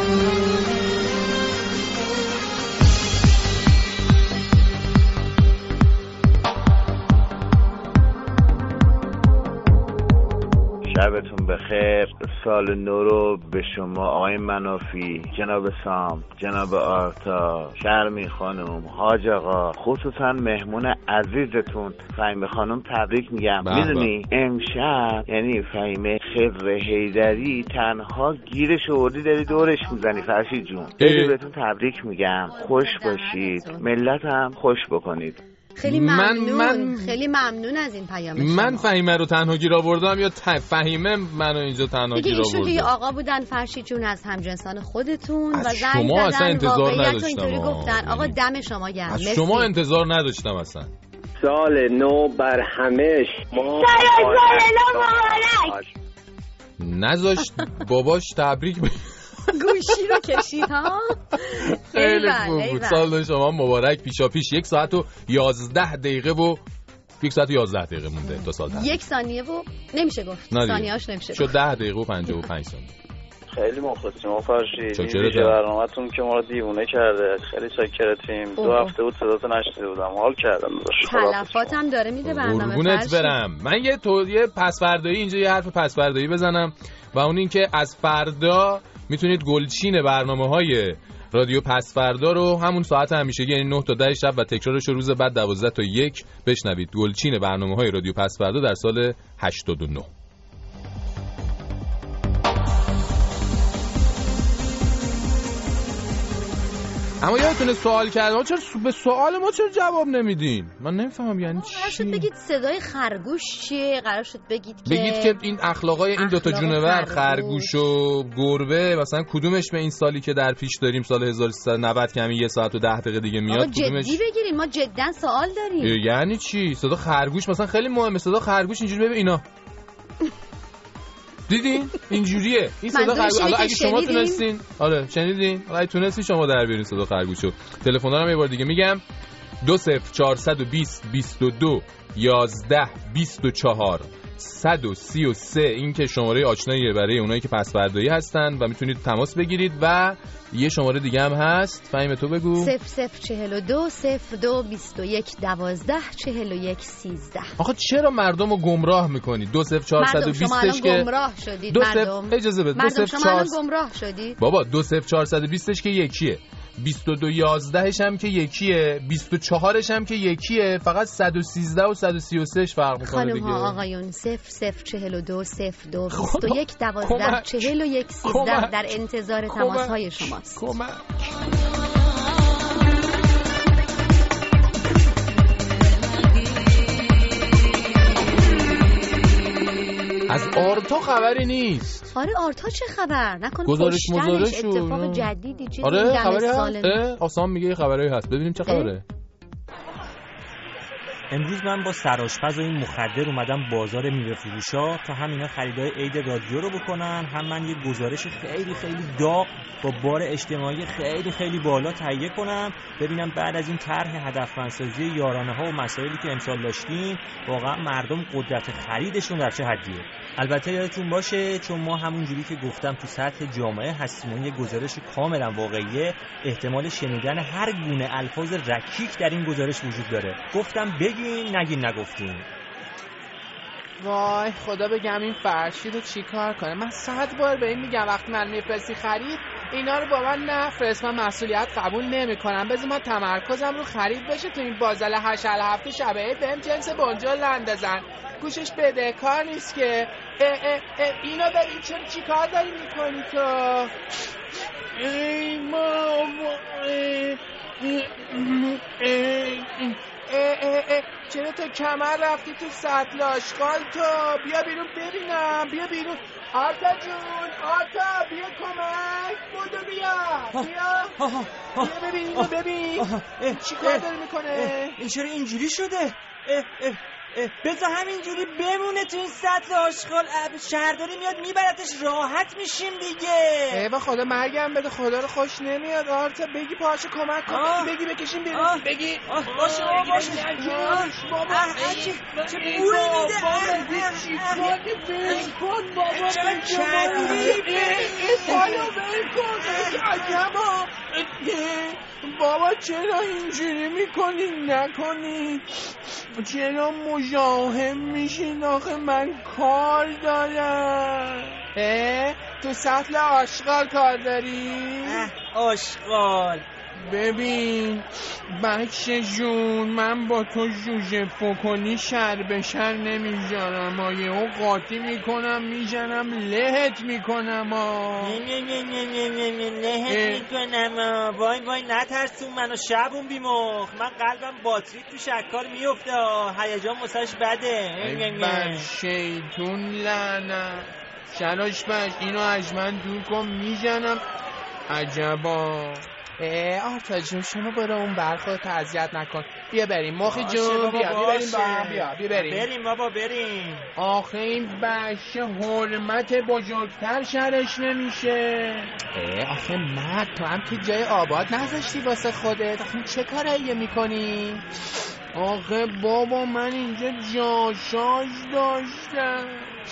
شبتون بخیر. سال نو رو به شما آقای منافی، جناب سام، جناب آرتا، شرمی خانم، حاج آقا، خصوصا مهمون عزیزتون فهیمه خانم تبریک میگم. میدونی امشب یعنی فهیمه خضر حیدری تنها گیرش آوردی داری دورش میزنی. فرشید جون خیلی بهتون تبریک میگم. خوش باشید، ملت هم خوش بکنید. خیلی ممنون. من من خیلی ممنون از این پیام شما. من فهیمه رو تنها گیر آوردم یا فهیمه منو اینجا تنها گیر آورد؟ دیگه ایشون آقا بودن فرشید جون از همجنسان خودتون و زنگ شما اصلا انتظار نداشتم. اینطوری گفتن آقا دم شما گرم. از شما انتظار نداشتم اصلا. سال نو بر همه شما. سال نو مبارک. نذاشت باباش تبریک گوشی رو کشید ها. خیلی خوب بود. سال شما مبارک. پیشا پیش یک ساعت و یازده دقیقه و یک ساعت و یازده دقیقه مونده تا سال ده. یک ثانیه و نمیشه گفت ثانیه‌اش نمیشه شد. ده دقیقه و پنجاه و پنج ثانیه. خیلی مخلصیم فرشید. این برنامه‌تون که ما رو دیوونه کرده. خیلی شاکرتیم. دو هفته بود صداتو نشنیده بودم. حال کردم. تلفاتم داره میده برنامه. قربونت برم. من یه تو یه پس‌فردایی اینجا یه حرف پس‌فردایی بزنم و اون این که از فردا میتونید گلچین برنامه‌های رادیو پس فردا رو همون ساعت همیشگی یعنی نه تا ده شب و تکرارش رو روز بعد دوازده تا یک بشنوید. گلچین برنامه‌های رادیو پس فردا در سال هشتاد و نه. اما یادتونه سوال کردم چرا به سوال ما چرا جواب نمیدین؟ من نمیفهمم یعنی چی. قرار شد بگید صدای خرگوش چیه؟ قرار شد بگید که بگید که این اخلاقای این دوتا جونور خرگوش و گربه مثلا کدومش به این سالی که در پیش داریم سال هزار و سیصد و نود که همین یه ساعت و ده دقیقه دیگه میاد کدومش جدی بگیریم. ما جدا سوال داریم. یعنی چی؟ صدا خرگوش مثلا خیلی مهمه. صدا خرگوش اینجوری ببین اینا دیدین اینجوریه این صدا خرگوش. اگه شما تونستین آره شنیدین اگه تونستین شما در بیارین صدا خرگوشو. تلفن‌ها رو یه بار دیگه میگم دو صفر چهارصد و بیست بیست و دو یازده بیست و چهار صد و سی و سه این که شماره آشناییه برای اونایی که پس فردایی هستن و میتونید تماس بگیرید. و یه شماره دیگه هم هست. فهیمه تو بگو. صفر صفر چهل و دو صفر دو بیست و یک دوازده چهل و یک سیزده. آخه چرا مردم رو گمراه میکنید؟ دو صفر چهارصد و بیستش که گمراه شدید. مردم اجازه بده. مردم شما الان گمراه شدید. بابا دو صفر چهارصد و بیستش که یکیه، بیست و دو یازدهش هم که یکیه، بیست و چهارش هم که یکیه، فقط صد و سیزده و صد و سی و سه فرق میکنه دیگه. خانم ها آقایون صفر صفر چهل و دو صفر دو بیست و یک دوازده چهل و یک سیزده در انتظار تماس های شماست. کمک. از آرتا خبری نیست. آره آرتا چه خبر؟ نکنه گزارش مزارش اتفاق جدیدی چه آره خبری هست؟ آسان میگه خبری هست. ببینیم چه خبره. امروز من با سرآشپز و این مخدر اومدم بازار میوه فروشا تا هم اینا خریدای عید رادیو رو بکنن، هم من یه گزارش خیلی خیلی داغ با بار اجتماعی خیلی خیلی بالا تهیه کنم، ببینم بعد از این طرح هدفمندسازی یارانه ها و مسائلی که امسال داشتیم واقعا مردم قدرت خریدشون در چه حدیه. البته یادتون باشه چون ما همونجوری که گفتم تو سطح جامعه هستیم، یه گزارش کاملا واقعیه، احتمال شنیدن هر گونه الفاظ رکیک در این گزارش وجود داره. گفتم بگین نگین نگفتین. وای خدا بگم این فرشید رو چی کار کنه. من صد بار به این میگم وقتی من میفرستی خرید اینا رو با من نفرست، من مسئولیت قبول نمی کنم. بذار من تمرکزم رو خرید بشه تو این بازل هشت هفته شبه بهم جنس بنجل اندازن، گوشش بدهکار نیست که. اه اه اه اینو ببین چرا چی کار داری میکنی تو؟ ای ماما ای ای اه اه اه چرا تو کمر رفتی تو سطل آشغال تو؟ بیا بیرون ببینم، بیا بیرون. آرتا جون، آرتا بیا کمک، بودو بیا بیا بیا ببین اینو ببین چی کار داری میکنه؟ این چرا اینجوری شده؟ اه اه بذار همینجوری بمونه تو این سطل آشغال، شهرداری میاد میبرتش، راحت میشیم دیگه. ای با خدا مرگم بده، خدا رو خوش نمیاد. آرتا بگی پاشه کمک کن، بگی بکشیم بیرون، بگی باشه باشه بابا چه بوی میده، چرا کردی بالو بکن عجبا. بابا چرا اینجوری میکنی؟ نکنی، چرا مزاحم میشین؟ آخه من کار دارم. اه تو سطل آشغال کار داری؟ آشغال ببین بچه جون، من با تو جوجه فکنی شر به شر نمیجارم ها، یه او قاطی میکنم میجنم لهت میکنم ها. نه نه نه نه نه نه لهت میکنم ها. وای وای نترسون منو شبون بیمخ، من قلبم باتری تو شکار میفته ها، هیجان واسش بده. ای بر شیطون لعنت شراش بش، اینو از من دور کن میجنم. عجبا. اه آرتا جون شما برو اون برخورد اذیت نکن، بیا بریم مخی جون، بیا بیا بریم با بیا بیا بریم بریم بابا بریم. آخه این بچه حرمت بزرگتر شرش نمیشه. اه آخه مرد تو هم که جای آباد نذاشتی واسه خودت، آخه چه کارایی میکنی؟ آخه بابا من اینجا جاشاش داشتم،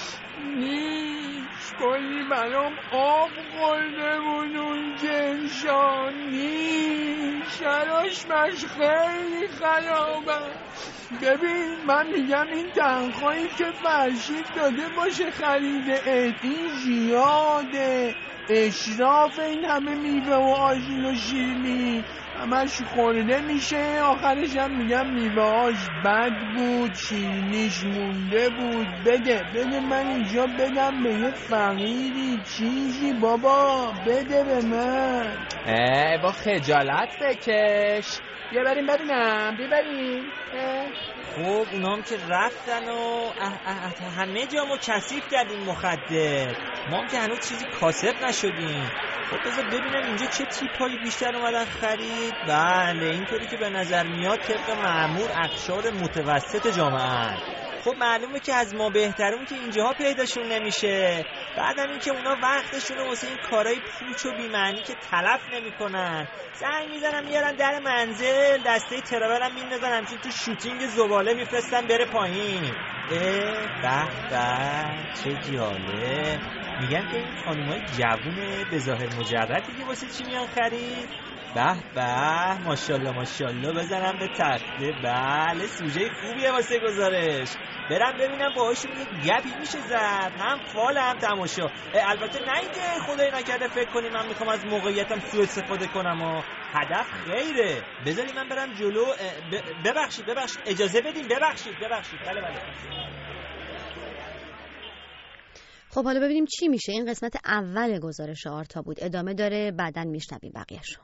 نیش کلی برام آب خورده بود اون جنشان، نیش شراش مش خیلی خرابم. ببین من میگم این تنخواهی که فرشید داده باشه خرید این زیاده، اشراف این همه میوه و آجیل و شیرینی همش خورده میشه، آخرش هم میگم میوه‌اش بد بود، شیرینیش مونده بود. بده بده من اینجا بدم به یه فقیری چیزی بابا، بده به من. اه با خجالت بکش، بیا بریم ببینم بیا بریم. خب اونام که رفتن و اه اه اه همه جامو کثیف کردیم مخدر، ما هم که هنوز چیزی کاسب نشدیم. خب بذار ببینم اینجا چه تیپایی بیشتر اومدن خرید. بله اینطوری که به نظر میاد طبق معمول اقشار متوسط جامعه. خب معلومه که از ما بهترون که اینجاها پیداشون نمیشه. بعدم این که اونا وقتشونه واسه این کارهای پوچ و بی‌معنی که تلف نمیکنن. زنگ میزنن میارن در منزل، دسته ترابل هم میندازن همچین تو شوتینگ زباله میفرستن بره پایین. اه به به چه جالب. میگن که این خانومای جوونه به ظاهر مجرد دیگه واسه چی میان خرید؟ به به ماشاءالله ماشاءالله بزنم به تخته. بله سوژه خوبیه واسه گزارش، برم ببینم باهاشون یه گپی میشه زد، هم فال هم تماشا. البته نه اینکه خدای نکرده فکر کنی من میخوام از موقعیتم سوء استفاده کنم و هدف غیره. بذاری من برم جلو. ببخشید ببخشید اجازه بدین، ببخشید ببخشید بله بله. خب حالا ببینیم چی میشه. این قسمت اول گزارش آرتا بود، ادامه داره، بعداً میشنویم بقیه‌شو.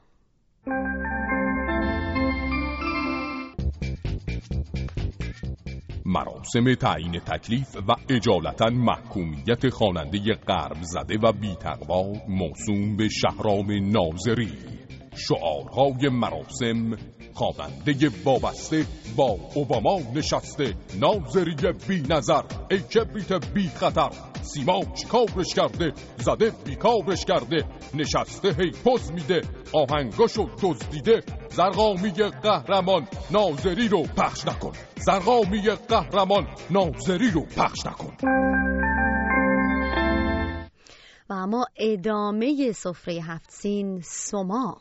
مراسم تعیین تکلیف و اجالتا محکومیت خواننده غرب زده و بی‌تقوا موسوم به شهرام ناظری. شعارهای مراسم: خواننده وابسته با اوباما نشسته، ناظری بی نظر، ای کبریت بی خطر، سیما چیکارش کرده، زده بیکارش کرده، نشسته هی پوز میده، آهنگاشو دزدیده، زرقامی قهرمان ناظری رو پخش نکن، زرقامی قهرمان ناظری رو پخش نکن. و اما ادامه سفره هفت سین سماق.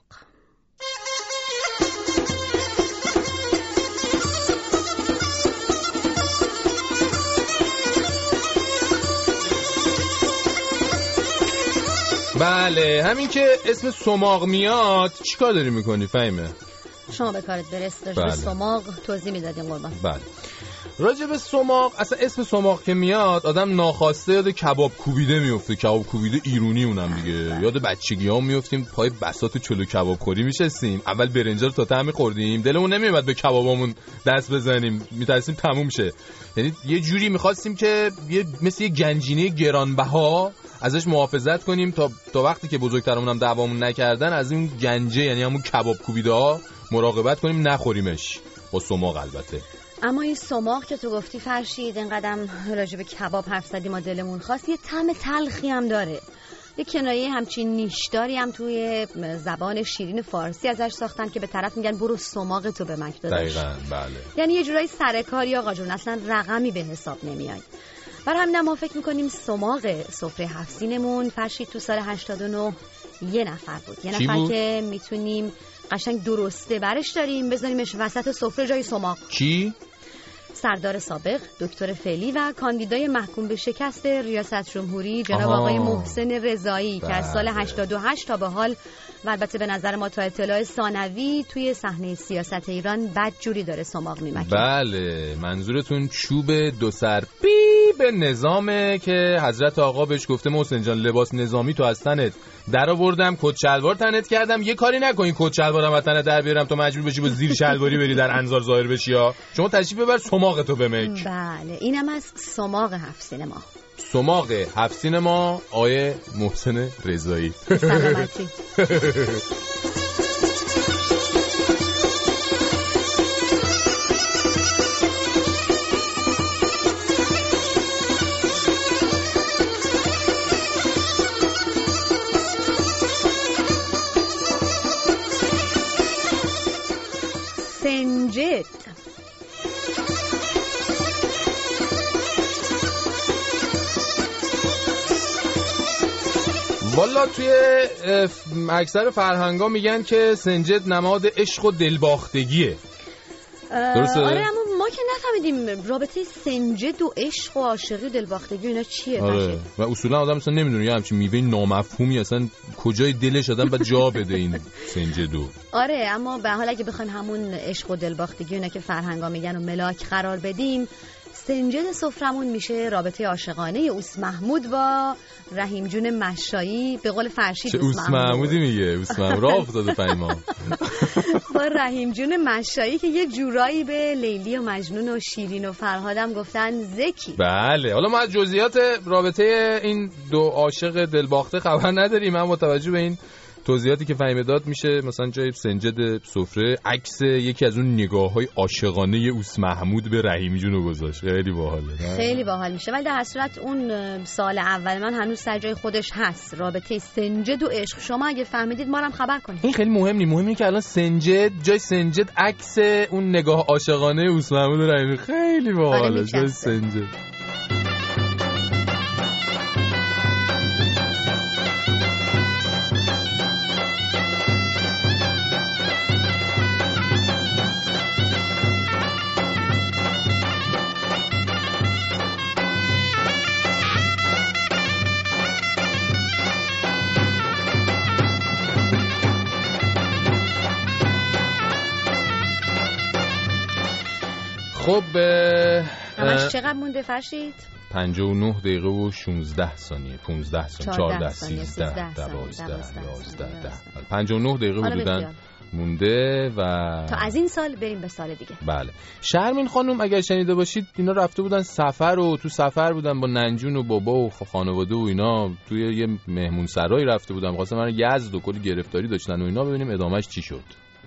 بله همین که اسم سماق میاد چیکار داری میکنی فهیمه؟ شما به کارت برس. راجب بله. سماق توضیح میدادیم قربان. بله راجب سماق، اصلا اسم سماق که میاد آدم ناخواسته یاد کباب کوبیده میفته، کباب کوبیده ایرونی اونم دیگه. یاد بچگی ها میفتیم پای بساط چلو کباب خوری میشستیم، اول برنجا رو تا ته میخوردیم، دلمون نمیومد به کبابامون دست بزنیم، میترسیم تموم شه. یعنی یه جوری میخواستیم که یه مثل یه گنجینه گرانبها ازش محافظت کنیم تا تا وقتی که بزرگترمون هم دعوامون نکردن از این گنجه، یعنی همون کباب کوبیده ها مراقبت کنیم نخوریمش. با سماق البته. اما این سماق که تو گفتی فرشید، اینقدر راجع به کباب حرف زدی ما دلمون خواست، یه طعم تلخی هم داره. یه کنایه همچین نیشداری هم توی زبان شیرین فارسی ازش ساختن که به طرف میگن برو سماق تو به مک داداش. دقیقاً بله. یعنی یه جورایی سرکاری آقا جون، اصلا رقمی به حساب نمیاد. برای همین ما فکر میکنیم سماق سفره هفت سینمون فرشید تو سال هشتاد و نه یه نفر بود. یه نفر بود؟ که میتونیم قشنگ درسته برش داریم بذاریمش وسط سفره جای سماق. کی؟ سردار سابق، دکتر فعلی و کاندیدای محکوم به شکست ریاست جمهوری جناب آها. آقای محسن رضایی که از سال بله. هشتاد و هشت تا به حال و البته به نظر ما تا اطلاع ثانوی توی صحنه سیاست ایران بدجوری داره سماق میمکه. بله، منظورتون چوب دو سر بی به نظامه که حضرت آقا بهش گفته محسن جان لباس نظامی تو از تنت در آوردم، کت شلوار تنت کردم، یه کاری نکنین کت شلوارم از تنت در بیارم تو مجبور بشی با زیر شلواری بری در انظار ظاهر بشی ها. شما تشریف ببر سماق تو بمک. بله، اینم از سماق هفت سینما. سماق هفت سینما آیه محسن رضایی. سلامتی. سنجد. والا توی اکثر فرهنگا میگن که سنجد نماد عشق و دلباختگیه. درسته؟ آره اما ما که نفهمیدیم رابطه سنجد و عشق و عاشقی و دلباختگی اینا چیه. آره. و اصولا آدم اصلا نمیدونه یه همچین میوه نامفهومی اصلا کجای دلش آدم بعد جا بده این سنجدو. آره اما به حال اگه بخوایم همون عشق و دلباختگی اینا که فرهنگا میگن و ملاک قرار بدیم، سنجد سفرمون میشه رابطه عاشقانه اوس محمود با رحیم جون مشایی. به قول فرشید چه اوس محمودی میگه؟ اوس محمود راه افتاده پیمان. با رحیم جون مشایی که یه جورایی به لیلی و مجنون و شیرین و فرهادم گفتن زکی. بله، حالا ما از جزئیات رابطه این دو عاشق دلباخته خبر نداریم، من متوجه به این توضیحاتی که فهیمه داد میشه مثلا جای سنجد سفره عکس یکی از اون نگاه‌های عاشقانه اوس محمود به رحیم جونو گذاشت. خیلی باحاله، خیلی باحال میشه. ولی در هر صورت اون سال اول من هنوز سر جای خودش هست، رابطه سنجد و عشق. شما اگه فهمیدید ما رو هم خبر کنید. این خیلی مهم نی، مهمه که الان سنجد جای سنجد عکس اون نگاه عاشقانه اوس محمود و رحیم. خیلی باحاله جای سنجد. خب همش چقدر مونده فرشید؟ پنجاه و نه دقیقه و شانزده ثانیه، پانزده ثانیه، چهارده، سیزده، دوازده، یازده، پنجاه و نه دقیقه حدوداً مونده و تا از این سال بریم به سال دیگه. بله. شرمین خانم اگر شنیده باشید اینا رفته بودن سفر و تو سفر بودن با ننجون و بابا و خانواده و اینا توی یه مهمون سرایی رفته بودن، واسه من یزد و کلی گرفتاری داشتن و اینا. ببینیم ادامهش چی شد.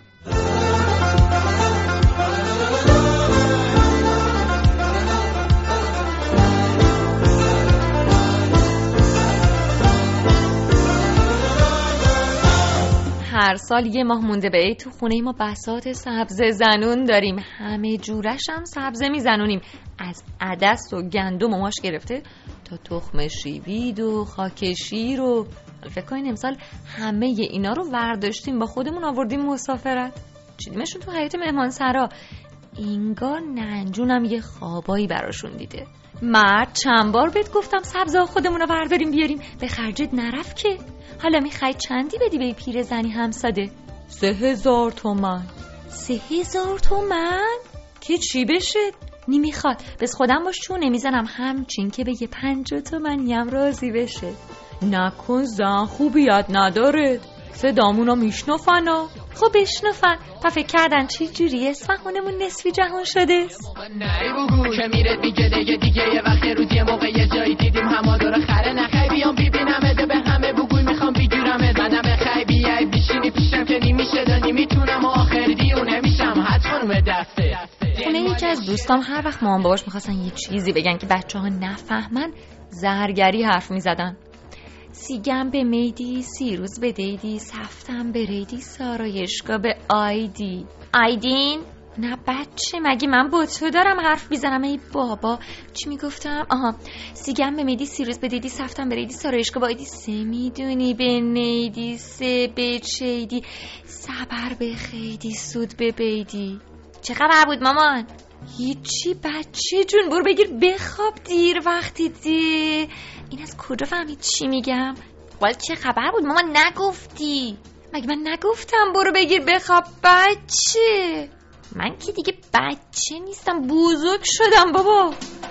هر سال یه ماه مونده به عید تو خونه ما بساط سبزه زنون داریم، همه جورش هم سبزه میزنونیم، از عدس و گندم و ماش گرفته تا تخم شیوید و خاک شیر و فکر کنین امسال همه اینا رو ورداشتیم با خودمون آوردیم مسافرت، چیدیمشون تو حیاط مهمان سرا. اینگار ننجونم یه خوابایی براشون دیده. مرد چند بار بهت گفتم سبزه خودمون رو برداریم بیاریم، به خرجت نرفت که. حالا میخوای چندی بدی به پیر زنی همساده؟ سه هزار تومن. سه هزار تومن؟ که چی بشه؟ نمیخواد، بس خودم باش چون نمیزنم، همچین که بگه پنجاه تومنی هم راضی بشه. نکن زن خوبی یاد نداره، صدامونو میشنفن ها. خب بشنفن. تا فکر کردن چی جوری اسفحونمون نصفی جهان شده است. نه بگو که میره دیگه دیگه دیگه یه وقت روز یه موقع یه جایی دیدیم همه داره خره نخی بیام ببینمه، به همه بگوی میخوام بگیرمه، منم بخی بیای بیشینی پیشم که نمیشه دا نمیتونم و آخر دیونه میشم حد خانوم دسته. خونه یکی از دوستام هر وقت مامان باباش میخواستن یه چیزی بگن که بچه ها نفهمن زرگری حرف میزدن. سیگم به میدی، سیروز به دیدی، سفتم به ریدی، سارایشگاه به آیدی. آیدین؟ نه بچه، مگه من با تو دارم حرف میزنم؟ ای بابا چی میگفتم؟ آها، سیگم به میدی، سیروز به دیدی، سفتم به ریدی، سارایشگاه به آیدی، سه میدونی به نیدی، سه به چیدی، صبر به خیدی، سود به بیدی. چه خبر بود مامان؟ هیچی بچه جون، برو بگیر بخواب، دیر وقتی دی. این از کجا فهمید چی میگم؟ ولی چه خبر بود مامان؟ نگفتی؟ مگه من نگفتم برو بگیر بخواب بچه؟ من که دیگه بچه نیستم، بزرگ شدم بابا.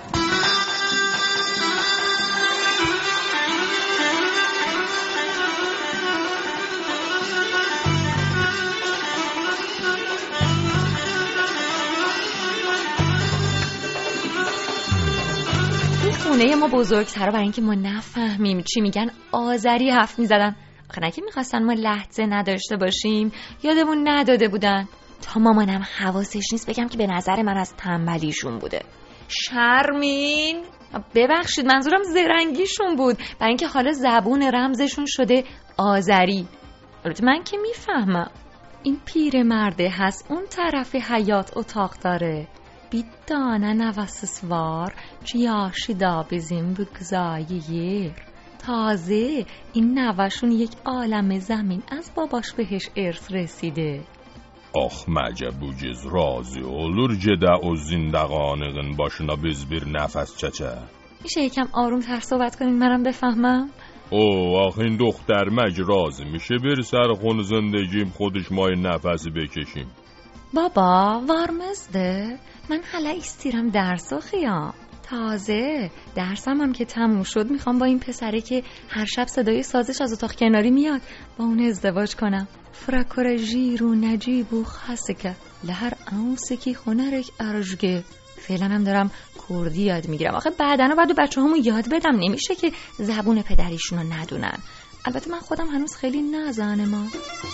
خونه ما بزرگتره، برای اینکه ما نفهمیم چی میگن آذری حرف میزدن. آخه نه که میخواستن ما لهجه نداشته باشیم، یادمون نداده بودن. تا مامانم حواسش نیست بگم که به نظر من از تنبلیشون بوده. شرمین، ببخشید منظورم زرنگیشون بود، برای اینکه حالا زبون رمزشون شده آذری. البته من که میفهمم این پیر مرده هست اون طرف حیات اتاق داره. بیدانه نوسسوار چیاشی دا بزیم بگذایی. تازه این نوشون یک عالم زمین از باباش بهش ارث رسیده. آخ معجب بوجز رازی olur جدا و زندگانگن باشنا بزبیر نفس چچه. میشه یکم آروم تر صحبت کنین منم بفهمم؟ او آخ این دختر مج رازی میشه بر سر خون زندگیم خودش مای نفسی بکشیم. بابا وارمزده، من حالا ایستیرم درس و خیام. تازه درسم هم که تموم شد میخوام با این پسره که هر شب صدای سازش از اتاق کناری میاد با اون ازدواج کنم. فرکر جیرو نجیبو خسکه لهر اونسکی خونرک ارجگه. فعلا هم دارم کردی یاد میگیرم. آخه بعدن و بعد بچه همون یاد بدم، نمیشه که زبون پدریشون رو ندونن. البته من خودم هنوز خیلی نزنه ما.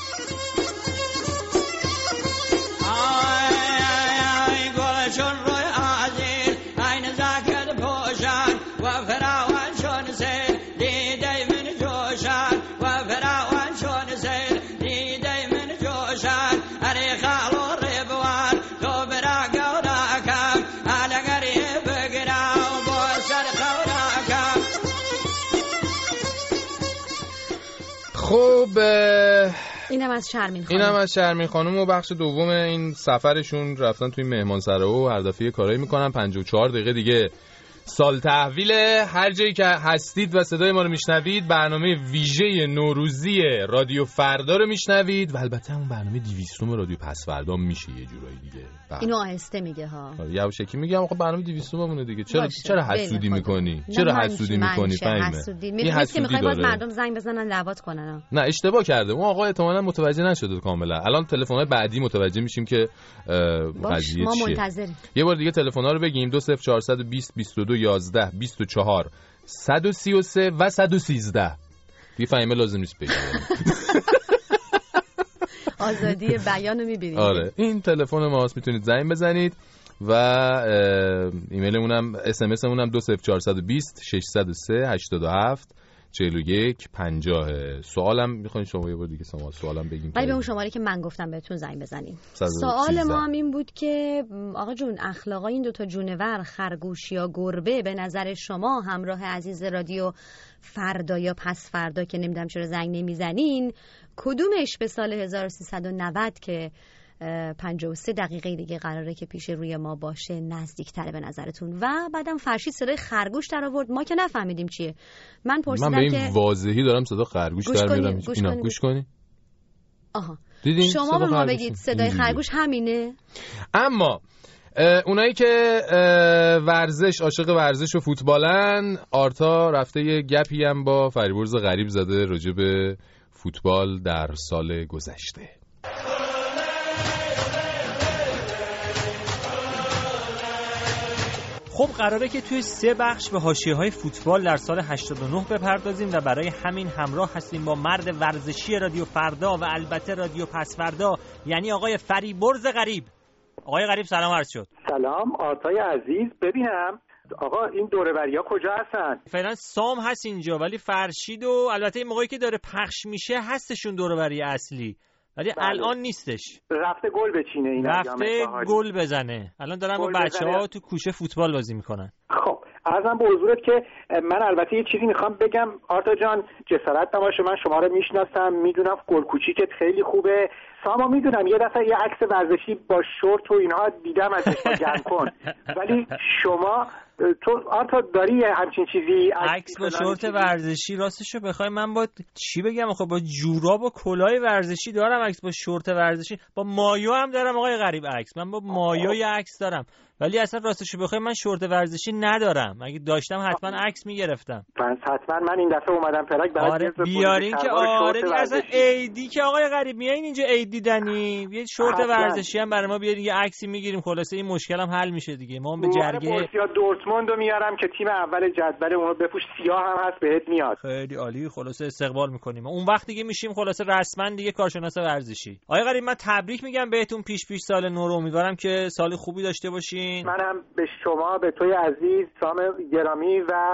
چون روی عزیز این زکر پوشن و فراوان چون سیر دیده من جوشن و فراوان چون سیر دیده من جوشن اری خالو ریبوان تو برا گوراکم علگری بگراو با سر خوراکم. خب اینم از شرمین خانم. اینم از شرمین خانم و بخش دوم این سفرشون رفتن توی مهمانسرا و هر دفعه کارایی میکنن. پنجاه و چهار دقیقه دیگه سال تحویل. هر جایی که هستید و صدای ما رو میشنوید برنامه ویژه نوروزی رادیو فردا رو میشنوید و البته همون برنامه دویستم رادیو پس فردا میشه یه جورایی دیگه. اینو آهسته میگه ها. یواشکی میگم آخه برنامه دویستم مونه دیگه. چرا چرا حسودی میکنی؟ چرا حسودی میکنی؟ فهمه این حسودی که میخوای باز مردم زنگ بزنن دعوت کنن. نه اشتباه کرده. اون آقا احتمالاً متوجه نشده کاملا. الان تلفن‌های بعدی متوجه میشیم که قضیه ما چیه. منتظریم. یه بار دیگه تلفن‌ها رو بگیم دو صفر چهار دو صفر بیست و دو یازده بیست و چهار صد و سی و سه و صد و سیزده. دیگه فهمه لازم نیست بگم. آزادی بیان رو می‌بینید. آره این تلفن ماست، میتونید زنگ بزنید و ایمیلمون هم اس ام اس مون هم دو صفر چهار دو صفر شش صفر سه هشتاد و هفت چهل و یک پنجاه. سوالم میخواین شما یه بار دیگه شما سوالم بگین ولی به اون شماره که من گفتم بهتون زنگ بزنین. سوال ما هم این بود که آقا جون اخلاقای این دوتا جونور خرگوش یا گربه به نظر شما همراه عزیز رادیو فردا یا پس فردا که نمیدونم چرا زنگ نمیزنین کدومش به سال هزار و سیصد و نود که پنجاه و سه دقیقه دیگه قراره که پیش روی ما باشه نزدیک‌تره به نظرتون؟ و بعدم فرشید صدای خرگوش در آورد، ما که نفهمیدیم چیه. من پرسیدم من به این که واضحی دارم صدا خرگوش در میارم. اینا گوش کنی. آها دیدین؟ شما به ما بگید صدای خرگوش همینه. اما اونایی که ورزش عاشق ورزش و فوتبالن، آرتا رفته یه گپی هم با فریبرز غریب زده راجع به فوتبال در سال گذشته. خب قراره که توی سه بخش به حاشیه‌های فوتبال در سال هشتاد و نه بپردازیم و برای همین همراه هستیم با مرد ورزشی رادیو فردا و البته رادیو پس فردا، یعنی آقای فریبرز غریب. آقای غریب سلام عرض شد. سلام آرتای عزیز. ببینم آقا این دوره‌وریا کجا هستن؟ فعلا سام هست اینجا، ولی فرشید و البته این موقعی که داره پخش میشه هستشون دوره‌وری اصلی، ولی بله. الان نیستش. رفته گل بچینه این رفته گل بزنه. الان دارن با بچه‌ها تو کوچه فوتبال بازی میکنن. خب عرضم به حضورت که من البته یه چیزی میخوام بگم آرتا جان، جسارت نباشه، من شما رو میشناسم، میدونم گل کوچیکت خیلی خوبه. ساما میدونم یه دفعه یه عکس ورزشی با شورت و اینها دیدم ازش، گرم کن. ولی شما تو آرتا داری همچین چیزی عکس با شورت ورزشی؟ راستشو بخوای من با چی بگم، خب با جوراب و کلاه ورزشی دارم عکس، با شورت ورزشی، با مایو هم دارم آقای غریب عکس، من با مایو یه عکس دارم، ولی اصلا راستشو بخوای من شورت ورزشی ندارم. اگه داشتم حتما عکس میگرفتم. من حتما من این دفعه اومدم پلاک برای آره بیارین که آره دیگه اصلا ایدی که آقای غریب میایین اینجا عید دیدنی، یه شورت ورزشی هم برای ما بیارین، یه عکسی میگیریم، خلاصه این مشکل هم حل میشه دیگه. ما هم به جرگه بورسیا دورتموند رو میارم که تیم اول جدول اونو بپوش، سیاه هم هست بهت میاد. خیلی عالی، خلاصه استقبال میکنیم اون وقت دیگه میشیم خلاصه رسما دیگه کارشناس ورزشی. آقای غریب من تبریک میگم بهتون پیش پیش سال نو رو، امیدوارم که سال خوبی داشته باشین. منم به شما، به توی عزیز، سام گرامی و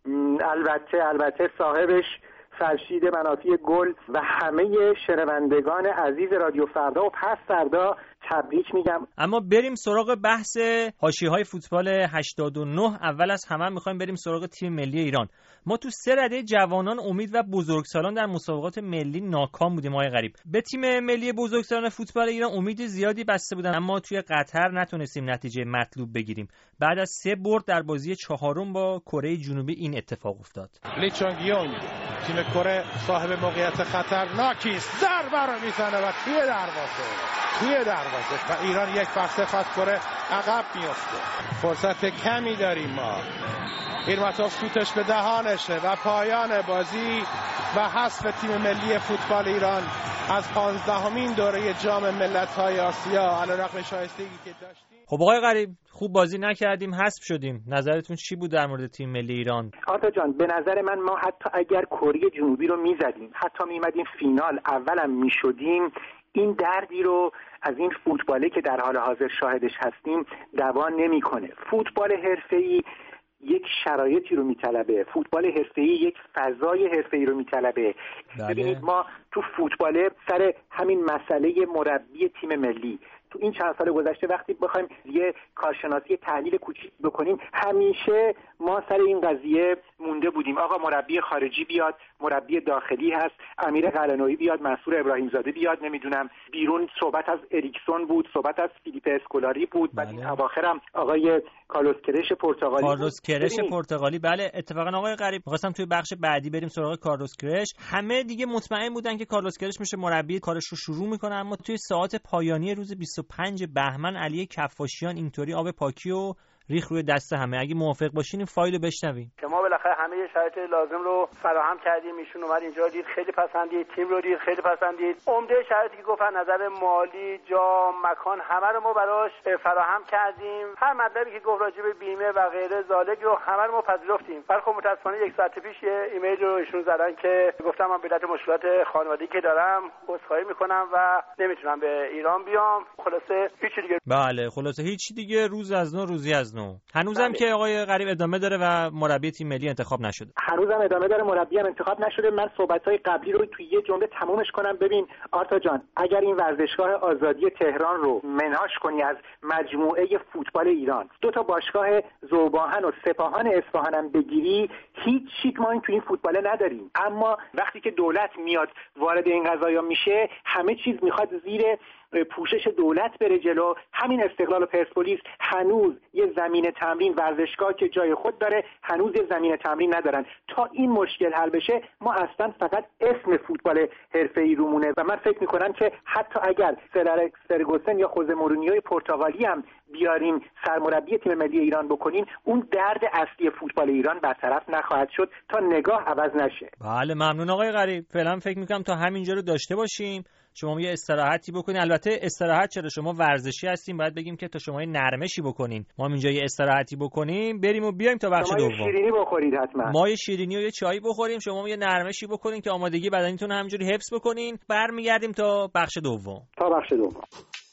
البته البته صاحبش فرشید منافی گل و همه شنوندگان عزیز رادیو فردا و پس فردا تبریک میگم. اما بریم سراغ بحث حاشیه‌های فوتبال هشتاد و نه. اول از همه میخوایم بریم سراغ تیم ملی ایران. ما تو سه رده جوانان، امید و بزرگسالان در مسابقات ملی ناکام بودیم. آقای غریب به تیم ملی بزرگسالان فوتبال ایران امید زیادی بسته بودن، اما توی قطر نتونستیم نتیجه مطلوب بگیریم. بعد از سه برد در بازی چهارم با کره جنوبی این اتفاق افتاد. لی چانگ یونگ تیم کره صاحب موقعیت خطرناکی است، ضربه رو میزنه و توی دروازه توی دروازه و ایران یک فصل از کره عقب میفته. فرصت کمی داریم ما. ایرماتوف سوتش به دهانشه و پایان بازی و حذف تیم ملی فوتبال ایران از پانزدهمین دوره جام ملت‌های آسیا علیرغم شایستگی که داشتیم. خب آقای غریب خوب بازی نکردیم، حذف شدیم. نظرتون چی بود در مورد تیم ملی ایران؟ آتا جان به نظر من ما حتی اگر کره جنوبی رو میزدیم، حتی میمدیم فینال، اولم میشدیم، این دردی رو از این فوتباله که در حال حاضر شاهدش هستیم دوام نمیکنه. فوتبال حرفه‌ای یک شرایطی رو میطلبه، فوتبال حرفه‌ای یک فضای حرفه‌ای رو میطلبه. بله. ببینید ما تو فوتبال سر همین مسئله مربی تیم ملی تو این چند سال گذشته وقتی بخوایم یه کارشناسی تحلیل کوچیک بکنیم، همیشه ما سر این قضیه مونده بودیم. آقا مربی خارجی بیاد، مربی داخلی هست، امیر قلعه‌نویی بیاد، منصور ابراهیم زاده بیاد، نمیدونم بیرون صحبت از اریکسون بود، صحبت از فیلیپ اسکولاری بود، بعد این اواخرم آقای کارلوس کرش پرتغالی کارلوس کرش پرتغالی بله. اتفاقا آقای غریب می‌خواستم توی بخش بعدی بریم سراغ کارلوس کرش. همه دیگه مطمئن بودن که کارلوس کرش میشه مربی، کارش رو شروع میکنه، اما توی ساعات پایانی روز بیست و پنج بهمن علی کفاشیان اینطوری آب پاکی و ریخ روی دست همه. اگه موافق باشین این فایل رو بشنویم. که ما بالاخره همه شرایط لازم رو فراهم کردیم، ایشون اومد اینجا دید، خیلی پسندید، تیم رو دید، خیلی پسندید. عمده شرایطی که گفتن نظر مالی، جا، مکان، همه رو ما براش فراهم کردیم. هر مطلبی که گفت راجع به بیمه و غیره زالگ رو همه رو ما پذیرفتیم. ولی خب متأسفانه یک ساعت پیش یه ایمیل رو ایشون زدن که گفتم من به علت مشکلات خانوادگی که دارم عذرخواهی میکنم و نمیتونم به ایران بیام. خلاصه هیچ دیگه بله خلاصه هیچ دیگه، روز از نو روزی از نو. هنوزم که آقای غریب ادامه داره و مربی تیم ملی انتخاب نشده. هنوزم ادامه داره، مربی هم انتخاب نشده. من صحبت‌های قبلی رو توی یه جمله تمومش کنم. ببین آرتا جان، اگر این ورزشگاه آزادی تهران رو منهاش کنی از مجموعه فوتبال ایران، دو تا باشگاه ذوباهن و سپاهان اصفهان هم بگیری، هیچ چیز ما این توی این فوتبال نداریم. اما وقتی که دولت میاد وارد این قضایا میشه، همه چیز میخواد زیر پوشش دولت بره جلو. همین استقلال و پرسپولیس هنوز یه زمین تمرین، ورزشگاه که جای خود داره، هنوز یه زمین تمرین ندارن. تا این مشکل حل بشه ما اصلا فقط اسم فوتبال حرفه‌ای رومونه و من فکر میکنم که حتی اگر سر فرگوسن یا خوزه مورینیو پرتغالی هم بیاریم سرمربی تیم ملی ایران بکنیم، اون درد اصلی فوتبال ایران برطرف نخواهد شد تا نگاه عوض نشه. بله ممنون آقای غریب. فعلا فکر میکنم تا همینجا رو داشته باشیم، شما یه استراحتی بکنین. البته استراحت چرا، شما ورزشی هستیم، باید بگیم که تا شما یه نرمشی بکنین، ما هم اینجا یه استراحتی بکنیم، بریم و بیایم تا بخش دوم. شما شیرینی بخورید حتما. ما یه شیرینی و یه چای بخوریم، شما یه نرمشی بکنین که آمادگی بدنیتون همینجوری حفظ بکنین. برمیگردیم تا بخش دوم. تا بخش دوم.